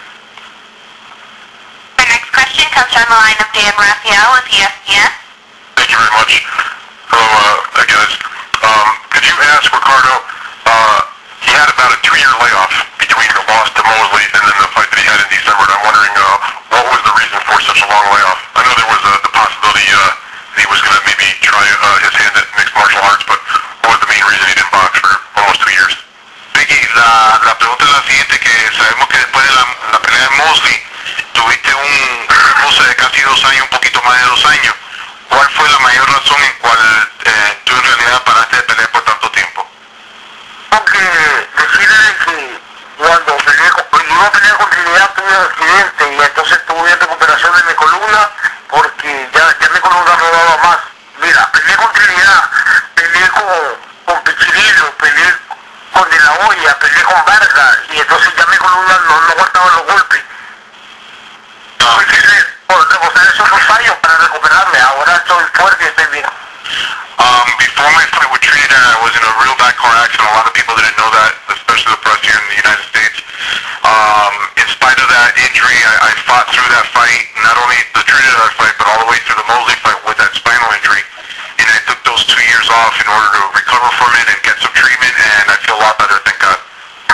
Our next question comes from the line of Dan Raphael with E S P N. Thank you very much. Hello, uh, guys. Um, could you ask Ricardo, uh, he had about a two-year layoff between the loss to Mosley and then the fight that he had in December, and I'm wondering, uh, what was the reason for such a long layoff? I know there was uh, the possibility, uh, that he was going to maybe try, uh, his hand at mixed martial arts, but what was the main reason he didn't box for almost two years? Ricky, la, la pregunta es la siguiente, que sabemos que después de la, la pelea de Mosley, tuviste un reposo de casi dos años, un poquito más de dos años. ¿Cuál fue la mayor razón en cual eh, tú en realidad paraste de pelear por tanto tiempo? Porque decirle que cuando peleé con, iba a pelear con Trinidad tuve un accidente y entonces tuve en recuperación de mi columna porque ya, ya mi columna no daba más. Mira, peleé con Trinidad, peleé con, con Pichirilo, peleé con De La Hoya, peleé con Vargas y entonces ya mi columna no, no aguantaba los golpes. Tuve que reposar esos dos años para recuperarme. Ahora estoy fuerte y estoy bien. Um, before my fight with Trinidad, I was in a real bad car accident. A lot of people didn't know that, especially the press here in the United States. Um, in spite of that injury, I, I fought through that fight, not only the Trinidad fight, but all the way through the Mosley fight with that spinal injury. And I took those two years off in order to recover from it and get some treatment, and I feel a lot better, thank God.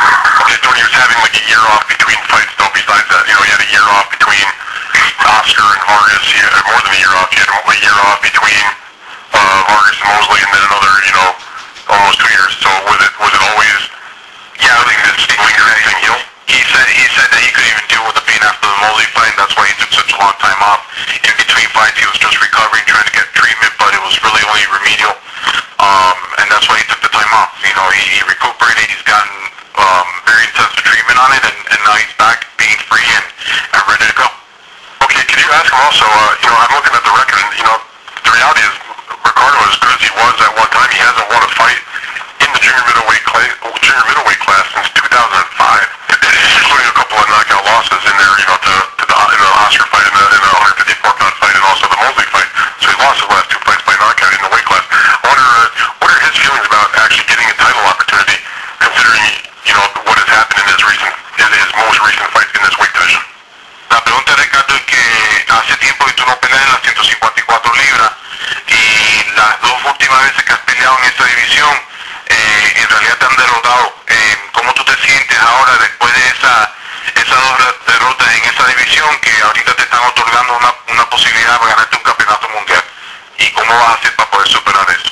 always doing, he was having like a year off between fights though, besides that. You know, he had a year off between Oscar and Vargas. He had more than a year off. He had a year off between uh, Vargas and Mosley, and then another, you know, almost two years. So was it, was it always, yeah, I think this lingering thing, you know? He said he said that he couldn't even deal with the pain after the Mosley fight, and that's why he took such a long time off. In between fights, he was just recovering, trying to get treatment, but it was really only remedial, um, and that's why he took the time off. You know, he, he recuperated, he's gotten um, very intensive treatment on it, and, and now he's back being free and, and ready to go. Okay, could you ask him also, uh, you know, I'm looking at the record, and, you know, the reality is, Ricardo, as good as he was at one time, he hasn't won a fight in the junior middleweight, class, junior middleweight class since two thousand five. Including a couple of knockout losses in there, you know, to, to the, in the Oscar fight, in the, in the one fifty-four pound fight, and also the Mosley fight. So he lost his last two fights by knockout in the weight class. I wonder, uh, what are his feelings about actually getting a title opportunity, considering, you know, what has happened in his recent, in his most recent fights in this weight division? La pregunta, Ricardo, es que hace tiempo que tú no peleas en las ciento cincuenta y cuatro libras, y las dos últimas veces que has peleado en esta división, eh, en realidad te han derrotado. Eh, ¿Cómo tú te sientes ahora después de esa, esas dos derrotas en esa división que ahorita te están otorgando una, una posibilidad para ganarte un campeonato mundial? ¿Y cómo vas a hacer para poder superar eso?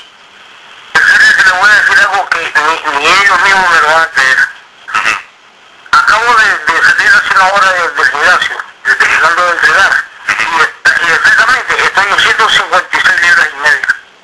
Le voy a decir algo que ni, ni ellos mismos me lo van a creer. Uh-huh. Acabo de, de salir hace una hora del de gimnasio, desde llegando de entrenar, y, y exactamente estoy en ciento cincuenta y seis libras y media.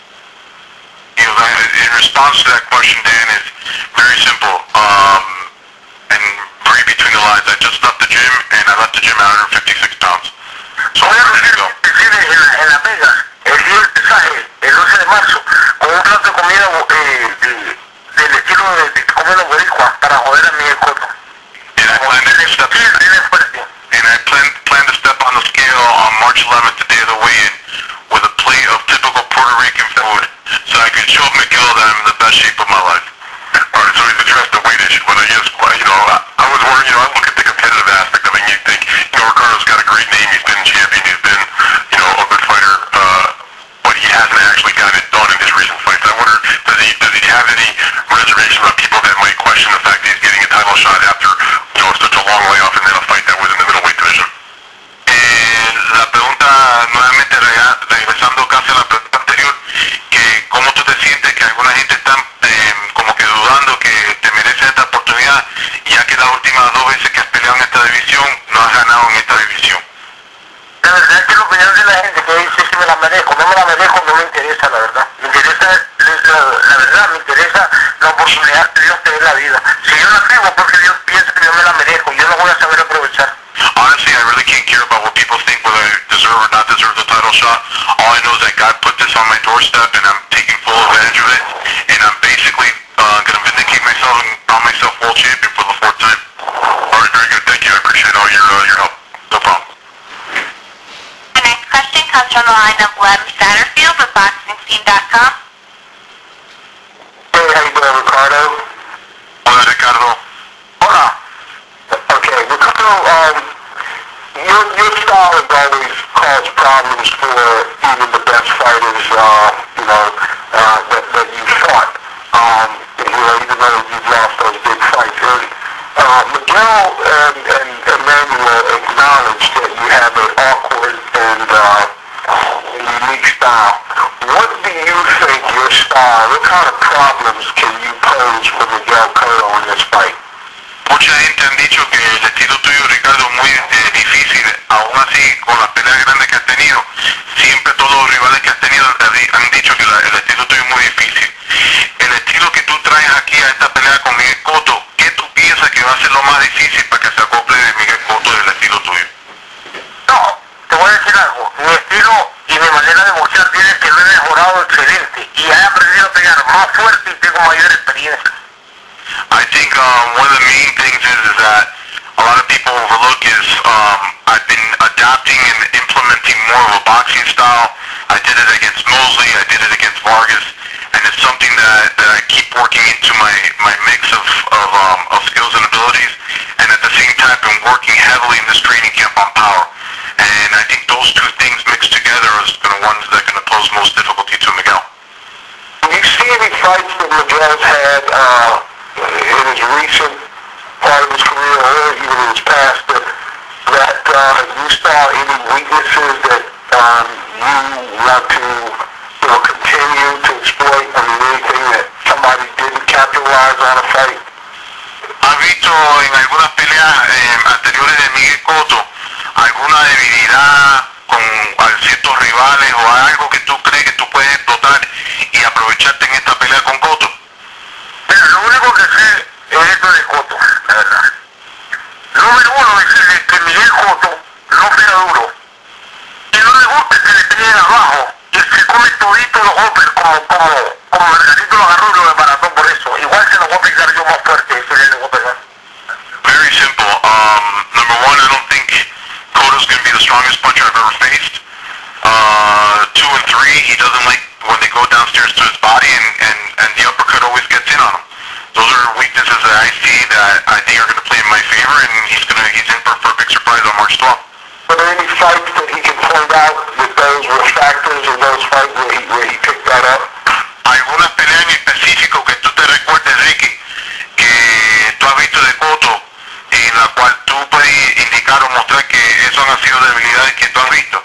You know, in response to that question, Dan, is very simple, um, and read between the lines. I just left the gym, and I left the gym at one hundred fifty-six pounds. So Voy I'm a ready to go. decir en la, en la Vegas, el día del pesaje, el once de marzo, con un plato de comida eh, de, del estilo de, de que comen los boricuas para joder a Miguel Cotto. And I plan to step, Sí, tiene fuerte. and I plan, plan to step on the scale on March eleventh, the day of the weigh-in, with a plate of typical Puerto Rican food, so I can show Miguel that I'm in the best shape of my life. Alright, so he's addressed the weight issue, but I guess, you know, I, I was worried, you know, I look at the competitive aspect of it, and you think, you know, Ricardo's got a great name, he's been champion, he's been, you know, a good fighter, uh, but he hasn't actually gotten it done in his recent fights. I wonder, does he, does he have any reservations about people that might question the fact that he's getting a title shot after, you know, such a long layoff and then a fight that was in the middleweight division? Eh, la pregunta, nuevamente rega- regresando casi a la pregunta anterior, que cómo tú te sientes, que alguna gente está eh, como que dudando que te mereces esta oportunidad, ya que las últimas dos veces que has peleado en esta división, no has ganado en esta división. La verdad es que la opinión de la gente que dice si me la merezco, no me la merezco, no me interesa, la verdad. Me interesa, la, la verdad, me interesa la oportunidad que Dios te dé en la vida. Si yo la tengo porque Dios piensa que yo me la merezco, yo no voy a saber aprovechar. Honestly, I really can't care about what people think, whether I deserve or not deserve the title shot. All I know is that God put this on my doorstep, and I'm taking full advantage of it, and I'm basically uh, going to vindicate myself and crown myself world champion for the fourth time. Alright, very good, thank you, I appreciate all your, uh, your help. No problem. The next question comes from the line of Lem Satterfield with Boxing Scene dot com. Hey, how you doing, Ricardo? Hola, Ricardo. Hola. Okay, Ricardo, um, your, your style has always caused problems for even the best fighters, uh, you know, uh, that, that you fought. Um, you know, even though you've lost those big fights. And, uh, Miguel and, and Emmanuel acknowledged that you have an awkward and, uh, unique style. What do you think your style, what kind of problems can you pose for Miguel Cotto in this fight? Mucha gente han dicho que el estilo tuyo, Ricardo, es muy eh, difícil. Aún así, con las peleas grandes que has tenido, siempre todos los rivales que has tenido han dicho que la, el estilo tuyo es muy difícil. El estilo que tú traes aquí a esta pelea con Miguel Cotto, ¿qué tú piensas que va a ser lo más difícil para que se acople de Miguel Cotto del estilo tuyo? No, te voy a decir algo. Mi estilo y mi manera de boxear tiene que lo he mejorado excelente y he aprendido a pegar más fuerte y tengo mayor experiencia. I think um, one of the main things is, is that a lot of people overlook is um, I've been adapting and implementing more of a boxing style. I did it against Mosley, I did it against Vargas, and it's something that, that I keep working into my, my mix of, of, um, of skills and abilities, and at the same time been working heavily in this training camp on power. And I think those two things mixed together is the ones that are going to pose most difficulty to Miguel. Do you see any fights that Miguel's had uh, in his recent part of his career or even in his past that, that uh, you saw any weaknesses that um, you want to you know, continue to exploit? I mean, anything that somebody didn't capitalize on a fight? ¿Has visto en algunas peleas eh, anteriores de Miguel Cotto alguna debilidad con ciertos rivales o algo que tú crees que tú puedes explotar y aprovecharte en esta pelea con Cotto? Mira, lo único que sé es esto de Cotto, la verdad. Número uno, decirle que Miguel Cotto no pega duro. Y no le gusta que le peguen abajo y se come todito los golpes como, como, como Margarito lo agarró y lo desbarató por eso. Igual se lo voy a pegar yo más fuerte, eso le voy a pegar. Very simple. Um, number one, I don't think Cotto's going to be the strongest puncher I've ever faced. Uh, two and three, he doesn't like when they go downstairs to his body, and, and, and the uppercut always gets in on him. Those are weaknesses that I see that I think are going to play in my favor, and he's going to he's in for, for a big surprise on March twelfth. Are there any fights that he can point out that those were factors in those fights where he, where he picked that up? ¿Alguna pelea en específico que tú te recuerdes, Ricky, que tú has visto de Cotto, en la cual tú puedes indicar o mostrar que eso han sido debilidades que tú has visto?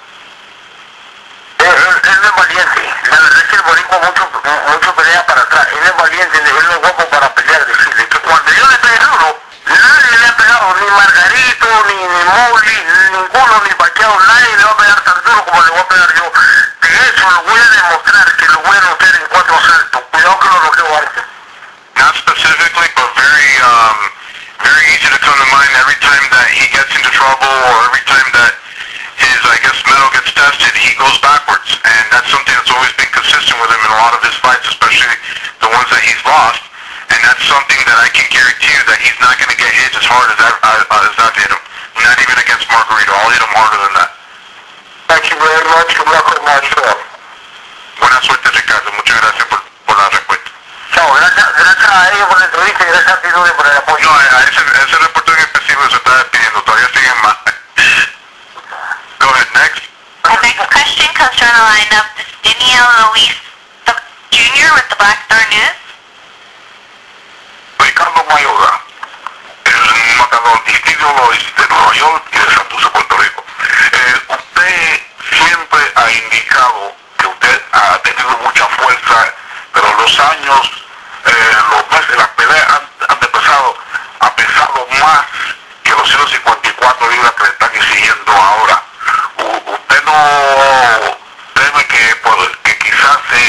Él, él, él es valiente, la verdad es que el boricua mucho, mucho pelea para atrás, él es valiente, él es guapo para pelear, decirle que cuando yo le pegué duro, nadie le ha pegado, ni Margarito, ni, ni Mowgli, ni ninguno, ni Pacquiao, nadie le va a pegar tan duro como le voy a pegar yo. De eso lo voy a demostrar, que lo voy a notar en cuatro asaltos, cuidado que lo noqueo antes. Not specifically, but very, um, very easy to come to mind every time that he gets into trouble or every time that his, I guess, metal gets tested, he goes backwards. And that's something that's always been consistent with him in a lot of his fights, especially the ones that he's lost. And that's something that I can guarantee you that he's not going to get hit as hard as, I, uh, as I've hit him. Not even against Margarito. I'll hit him harder than that. Thank you very much. Good luck on March twelfth. Buena suerte, Ricardo. Muchas gracias por, por la respuesta. Chao, gracias, gracias a ellos por la entrevista y gracias a ti, Luis, por el apoyo. No, a ese, ese reportero en específico se está despidiendo. Todavía siguen más. Go ahead, next. The next question comes from the line of Daniel Luis Junior with the Black Star News. Ricardo Mayorga, el matador distinguido de Nueva York y de Santurce, Puerto Rico. Eh, usted siempre ha indicado que usted ha tenido mucha fuerza, pero los años, eh, los meses, las peleas han, han empezado a pesado más que los ciento cincuenta y cuatro libras que le están exigiendo ahora. U, usted no teme que, por, que quizás se,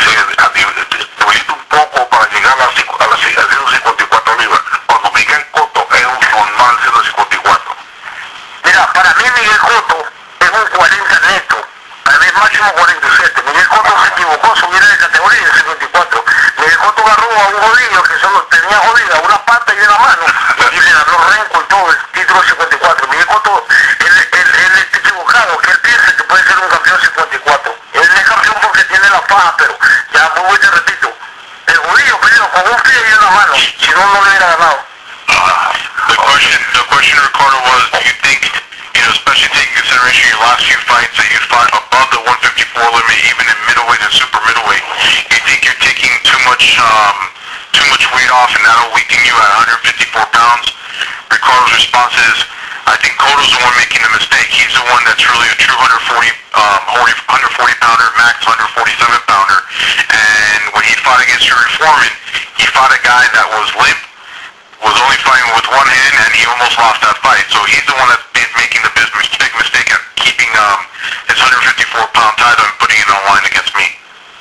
se debilite un poco para llegar a las, a las ciento cincuenta y cuatro libras, cuando Miguel Cotto es un normal ciento cincuenta y cuatro. Mira, para mí Miguel Cotto es un cuarenta neto, para mí es máximo cuarenta y siete. Miguel Cotto se equivocó, subiera de categoría en cincuenta y cuatro. Miguel Cotto agarró a un jodido que solo tenía jodida una pata y una mano y le agarró renco y todo el título cincuenta y cuatro. Miguel Cotto, él, él, él está equivocado, que él piensa que puede ser un campeón cincuenta y cuatro. Él es campeón porque tiene la faja, pero ya vuelvo y te repito, el jodido peleó con un pie y una mano, si no, no le hubiera ganado. Uh, the question, the question, Ricardo, was, do you think, you know, especially taking consideration your last few fights that you fought above the one fifty-four limit, even in middleweight and super middleweight, you think you're taking too much, um, too much weight off, and that'll weaken you at one fifty-four pounds? Ricardo's response is, I think Cotto's the one making the mistake. He's the one that's really a true one forty, um, one forty pounder, max one forty-seven pounder. And when he fought against Yuri Foreman, he fought a guy that was limp, was only fighting with one hand, and he almost lost that fight. So he's the one that's been making the big mistake of keeping um, his one fifty-four pound title and putting it on line against me.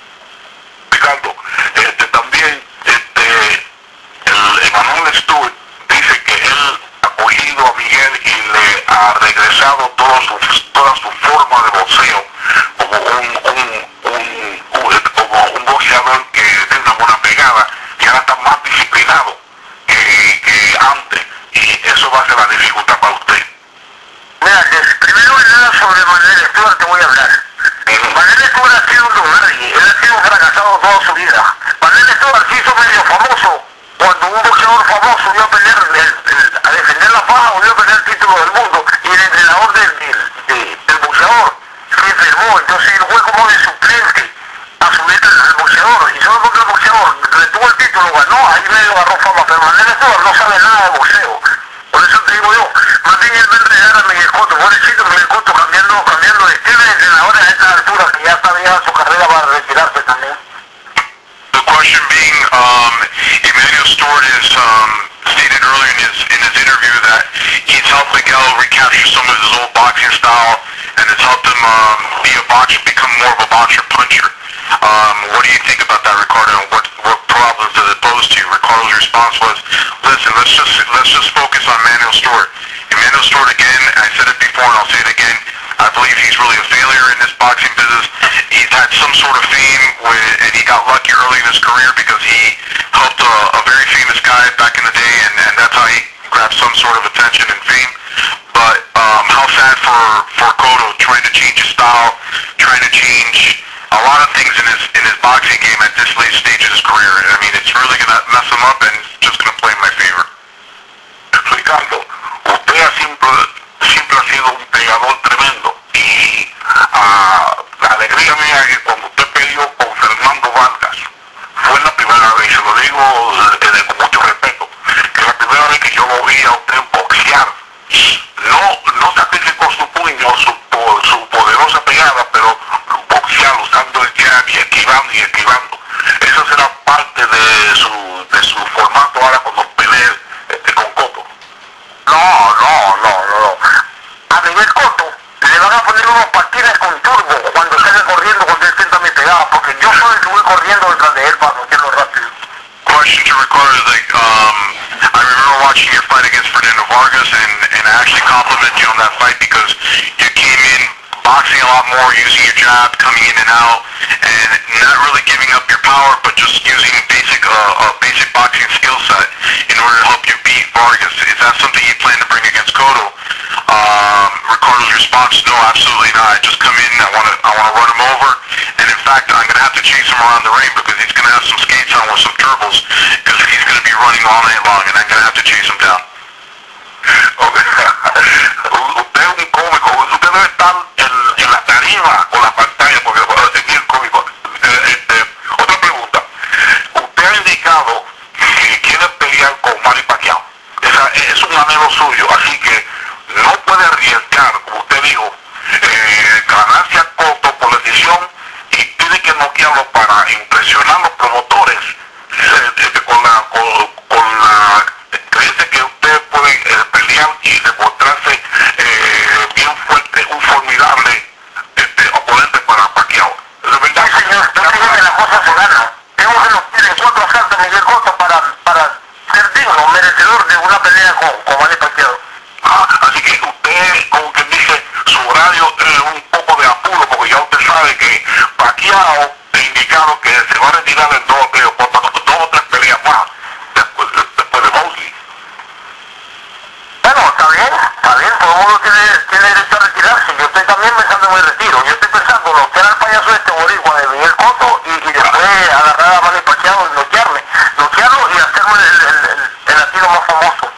Ricardo, este, también este, el Emanuel Stewart dice que él ha cogido a Miguel y le ha regresado todo su, toda su forma de boxeo como un, un, un, un, como un boxeador que tiene una buena pegada y ahora está más disciplinado que, que antes, y eso va a ser la dificultad para usted. Mira, primero que nada sobre Manuel Stewart te voy a hablar. Manuel Stewart ha sido un don nadie, él ha sido un fracasado toda su vida. Manuel Stewart se hizo medio famoso cuando un boxeador famoso vio a pelear, el, el, a defender la faja, volvió a pelear el título del mundo, y el entrenador del, del, del, del boxeador se enfermó, entonces él fue como de suplente a subir al boxeador. boxeador, y solo porque el boxeador retuvo el título, ganó, ahí medio agarró fama, pero Manuel Escobar no sabe nada de boxeo. Por eso te digo yo, más bien él va a enredar a Miguel Cotto, pobrecito Miguel Cotto cambiando, cambiando de estilo de entrenadores a esta altura, que ya sabía su carrera para retirarse también. The question being, um, Emmanuel Stewart has um, stated earlier in his, in his interview that he's helped Miguel recapture some of his old boxing style, and it's helped him um, be a boxer, become more of a boxer puncher. Um, what do you think about that, Ricardo? And what, what problems does it pose to you? Ricardo's response was, listen, let's just let's just focus on Emmanuel Stewart. Emmanuel Stewart, again, I said it before and I'll say it again, I believe he's really a failure in this boxing business. He's had some sort of fame, with, and he got lucky early in his career because he helped a, a very famous guy back in the day, and, and that's how he grabbed some sort of attention and fame. But um, how sad for, for Cotto, trying to change his style, trying to change a lot of things in his in his boxing game at this late stage of his career. I mean, it's really going to mess him up, and it's just going to play in my favor. Ricardo, usted ha siempre, siempre ha sido un pegador tremendo, y uh, la alegría mía es que cuando usted peleó con Fernando Vargas, fue la primera vez, se lo digo eh, con mucho respeto, que la primera vez que yo lo vi a usted boxear, no, no sacrificó su puño, su, su poderosa pegada, pero boxear usando el jab y esquivando y esquivando. Eso será parte de su, de su formato ahora cuando pelee este, con Cotto. No, no, no, no. A Miguel Cotto le van a poner unos patines con turbo cuando salga corriendo, cuando él sienta mi pegada, porque yo soy el que voy corriendo detrás de él para meterlo rápido. Question to Ricardo is like, um, I remember watching your fight against Fernando Vargas, and, and I actually complimented you on that fight because you came in boxing a lot more, using your jab, coming in and out, and not really giving up your power, but just using basic, uh, a basic boxing skill set in order to help you beat Vargas. Is that something you plan to bring against Cotto? Um, Ricardo's response, no, absolutely not. I just come in, I want to, I want to run him over, and in fact, I'm going to have to chase him around the ring because he's going to have some skates on with some turbos, because he's going to be running all night long, and I'm going to have to chase him down. Okay. Usted es un cómico, usted debe estar en, en la tarima o la pantalla, porque es bien cómico. Eh, este, otra pregunta, usted ha indicado que quiere pelear con Manny Pacquiao. Esa, es un anhelo suyo, así que no puede arriesgar, como usted dijo, eh, ganarse a Cotto por la decisión, y tiene que noquearlo para impresionar a los promotores eh, eh, con la con, con la creencia que usted puede eh, pelear y demostrarse eh, bien fuerte, un formidable este, oponente para Pacquiao. ¿Es verdad? Sí, señor, yo creo que la cosa se gana. Tengo que los tiene cuatro asaltos Miguel Cotto para, para ser digno, merecedor de una pelea con, con Manny Pacquiao. Ah, así que usted, como quien dice, su horario es un poco de apuro, porque ya usted sabe que Pacquiao ha indicado que se va a retirar en dos, tres, dos o tres peleas más después, después de Mosley. Bueno, está bien, está bien, todo el mundo tiene, tiene derecho a retirarse. Yo estoy también pensando en el retiro. Yo estoy pensando en noquear al payaso este boricua de Miguel Cotto y, y después agarrar a Manny Pacquiao y noquearme. Noquearlo y hacerme el, el, el, el latino más famoso.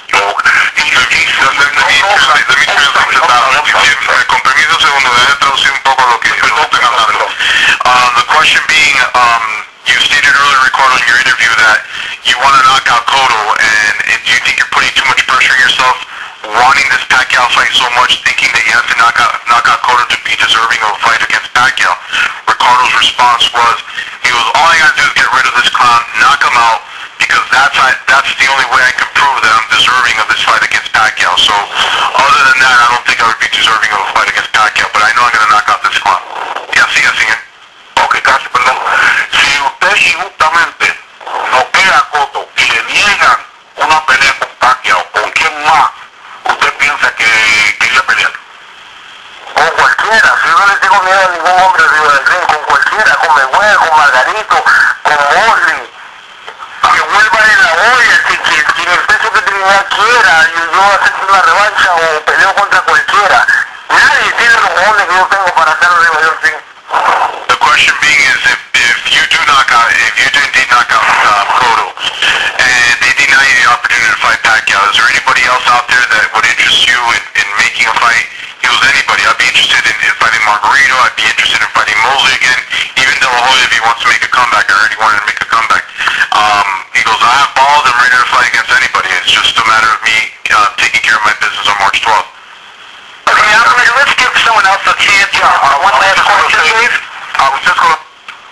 Con permiso un segundo, déjame traducir un poco lo que lo estoy hablando. Uh, the question being, um, you stated earlier, Ricardo, in your interview that you want to knock out Cotto, and if you think you're putting too much pressure on yourself, wanting this Pacquiao fight so much, thinking that you have to knock out, knock out Cotto to be deserving of a fight against Pacquiao. Ricardo's response was, he was, all I got to do is get rid of this clown, knock him out, because that's I, that's the only way I can prove that I'm deserving of this fight against Pacquiao. So, other than that, I don't think I would be deserving of a fight against Pacquiao, but I know I'm going to knock out this clown. Yeah, sigue, sigue. Ok, casi, perdón. Si usted injustamente noquea a Cotto y le niegan una pelea con Pacquiao, ¿con quién más usted piensa que quería pelear? Con cualquiera, si yo no le tengo miedo a ningún hombre arriba del ring, con cualquiera, con Mayweather, con Margarito, con Mosley, que vuelva de la olla, que, que, que en el peso que Trinidad quiera, yo, yo acepto una revancha o peleo contra cualquiera. Nadie tiene los cojones que yo tengo para estar arriba del ring. The question being is, if, if you do knock out, if you do indeed knock out uh, Cotto, and they deny you the opportunity to fight Pacquiao, is there anybody else out there that would interest you in, in making a fight? You it was anybody. I'd be interested in, in fighting Margarito. I'd be interested in fighting Mosley again. Even De La Hoya, if he wants to make a comeback. I heard he wanted to make a comeback. Um, he goes, I have balls. I'm ready to fight against anybody. It's just a matter of me uh, taking care of my business on March twelfth. Okay, operator, let's give someone else a chance. Uh, uh, one last question, please. I was just going to...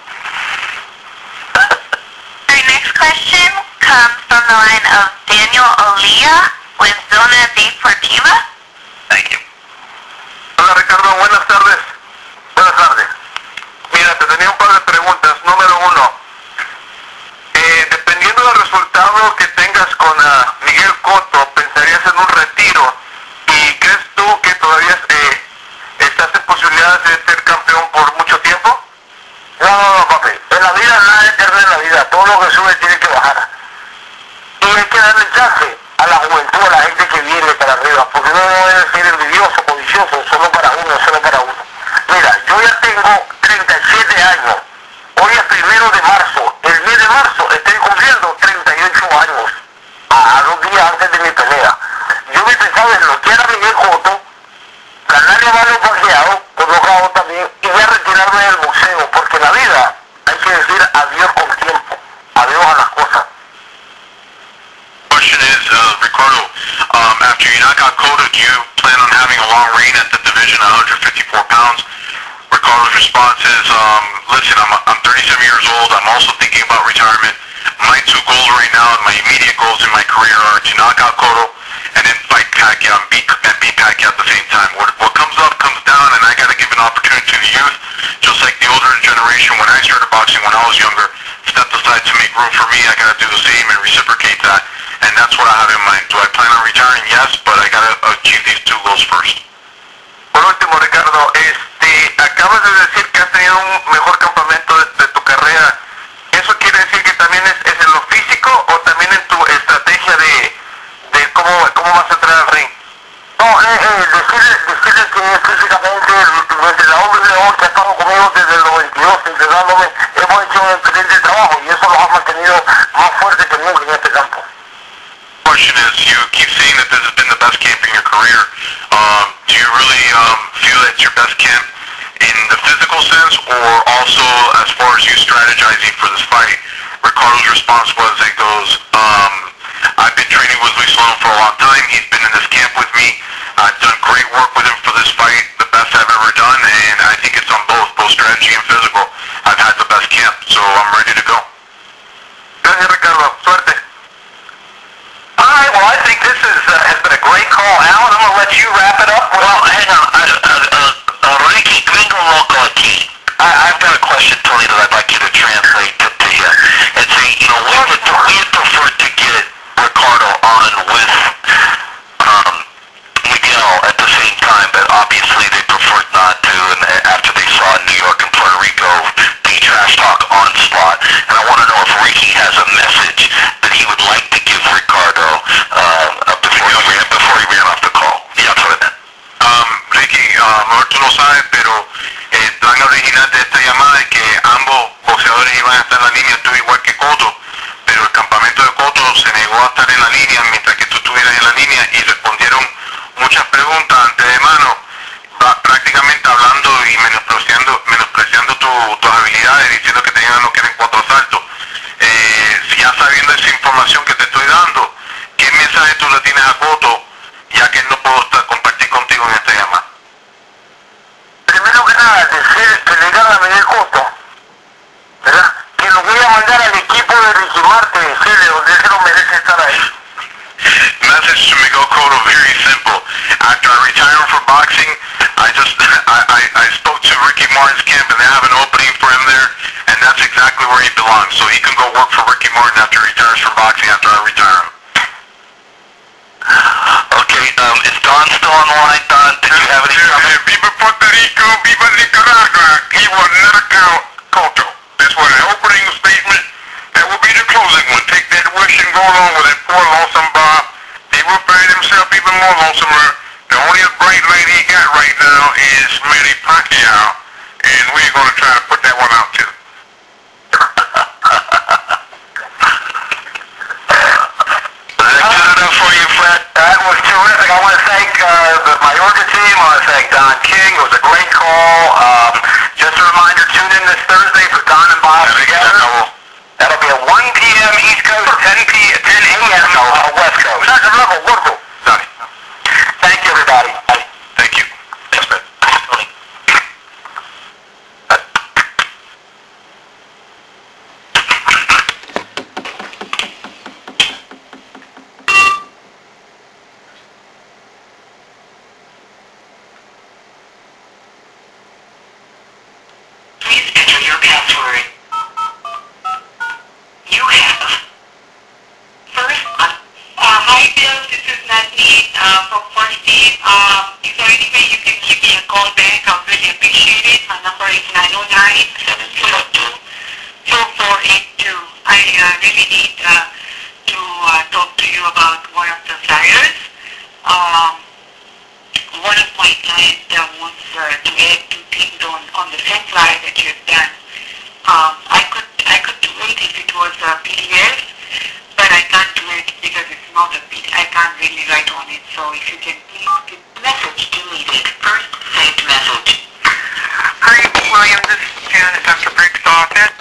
Our next question comes from the line of Daniel Olea with Zona Deportiva. Thank you. Hola Ricardo, buenas tardes. Buenas tardes. Mira, te tenía un par de preguntas. Número uno, eh, dependiendo del resultado que tengas con uh, Miguel Cotto, ¿pensarías en un retiro? ¿Y crees tú que todavía eh, estás en posibilidades de ser campeón por mucho tiempo? No, no, no, papi. En la vida nada es eterno en la vida. Todo lo que sube tiene que bajar. Y hay que darle chance a la juventud, a la gente que viene para arriba, porque no debe ser envidioso, codicioso, solo para uno, solo para uno. Mira, yo ya tengo treinta y siete años, hoy es primero de marzo, el diez de marzo estoy cumpliendo treinta y ocho años, a, a dos días antes de mi pelea. Yo me pensaba en bloquear a Miguel Cotto, ganarle a Mario Pacquiao, por nocaut también, y ya retirarme del boxeo, porque en la vida hay que decir adiós con tiempo, adiós a las cosas. Question is, uh, Ricardo, um, after you knock out Cotto, do you plan on having a long reign at the division at one hundred fifty-four pounds? Ricardo's response is, um, listen, I'm, I'm thirty-seven years old. I'm also thinking about retirement. My two goals right now, my immediate goals in my career are to knock out Cotto and then fight Pacquiao and beat, and beat Pacquiao at the same time. What, what comes up comes down, and I got to give an opportunity to the youth, just like the older generation. When I started boxing when I was younger, stepped aside to make room for me. I got to do the same and reciprocate that. And that's what I have in mind. Do I plan on retiring? Yes, but I got to achieve these two goals first. Por último, Ricardo, este, acabas de decir que has tenido un mejor campamento de, de tu carrera. ¿Eso quiere decir que también es, es en lo físico o también en tu estrategia de, de cómo, cómo vas a entrar al ring? No, eh, eh, decirle, decirle que físicamente desde la W B O que ha estado conmigo desde el noventa y dos, entrenándome, hemos hecho un excelente trabajo y eso los ha mantenido más fuertes que nunca en este campo. Question is, you keep saying that this has been the best camp in your career. Um, do you really um, feel that it's your best camp in the physical sense, or also as far as you strategizing for this fight? Ricardo's response was, it goes, um, I've been training with Luis Sloan for a long time. He's been in this camp with me. I've done great work with him for this fight, the best I've ever done, and I think it's on both, both strategy and physical. I've had the best camp, so I'm ready to go. Gracias, Ricardo. Suerte. All right, well, I think this is, uh, has been a great call. Alan, I'm going to let you wrap it up. Well, hang on. Uh, uh, uh, Ricky Gringo Loco aquí. I, I've got a question, Tony, that I'd like you to translate to, to you. And say, you know, we would, we would prefer to get Ricardo on with um, Miguel at the same time, but obviously they preferred not to, and after they saw New York and Puerto Rico the trash talk onslaught. And I want to know if Ricky has a message that he would like to give Ricardo uh, before, he ran, before he ran off the call. Yeah, that's what I meant. Um, Ricky, uh, mejor tú lo sabes, pero el plan original de esta llamada es que ambos boxeadores iban a estar en la línea, tú igual que Cotto, pero el campamento de Cotto se negó a estar en la línea mientras que tú estuvieras en la línea y respondieron muchas preguntas ante de mano, prácticamente hablando y menospreciando, menospreciando tu, tus habilidades, diciendo que tenían lo que eran cuatro asaltos. Eh, ya sabiendo esa información que te estoy dando, ¿qué mensaje tú le tienes a Cotto, ya que él no puedo estar, compartir contigo en esta llamada? Primero que nada, decir que le digan a Miguel Cotto, ¿verdad? Que lo voy a mandar al equipo de Ricky Marte, decirle donde él se lo merece estar ahí. Message to Miguel Cotto, very simple. After I retire from boxing, I just I, I, I spoke to Ricky Martin's camp and they have an opening for him there, and that's exactly where he belongs. So he can go work for Ricky Martin after he retires from boxing after I retire him. Okay, um, is Don still on the line? Don, did you have any comments? Viva Puerto Rico, viva Nicaragua. He will knock out Cotto. That's what an opening statement. That will be the closing one. Take that wish and go along with it. Poor lonesome Bob. He will find himself even more lonesomer. The only bright light he got right now is Manny Pacquiao, and we're going to try to put that one out too. Was that good enough for you, Fred? That was terrific. I want to thank uh, the Mayorga team, our want to thank Don King. It was a great call. Um, just a reminder, tune in this Thursday for Don and Bob together. That'll be at one p m East Coast, ten p ten a m Uh, West Coast. Thank you, everybody. Thank you. Thanks, man. Tony. Please enter your password. You have. First, uh, hi Bill, this is Natalie uh, from First Aid. Um, is there any way you can give me a call back? I would really appreciate it. My number is nine oh nine, seven zero two, four four eight two. I uh, really need uh, to uh, talk to you about one of the flyers. Um, one of my clients uh, wants uh, to add two things on, on the same flyer that you have done. Um, I could I could do it if it was a P D F, but I can't do it because it's not a P D F. I can't really write on it. So if you can please give message deleted. First sent message. Hi, William. This is Janet, Doctor Briggs' office.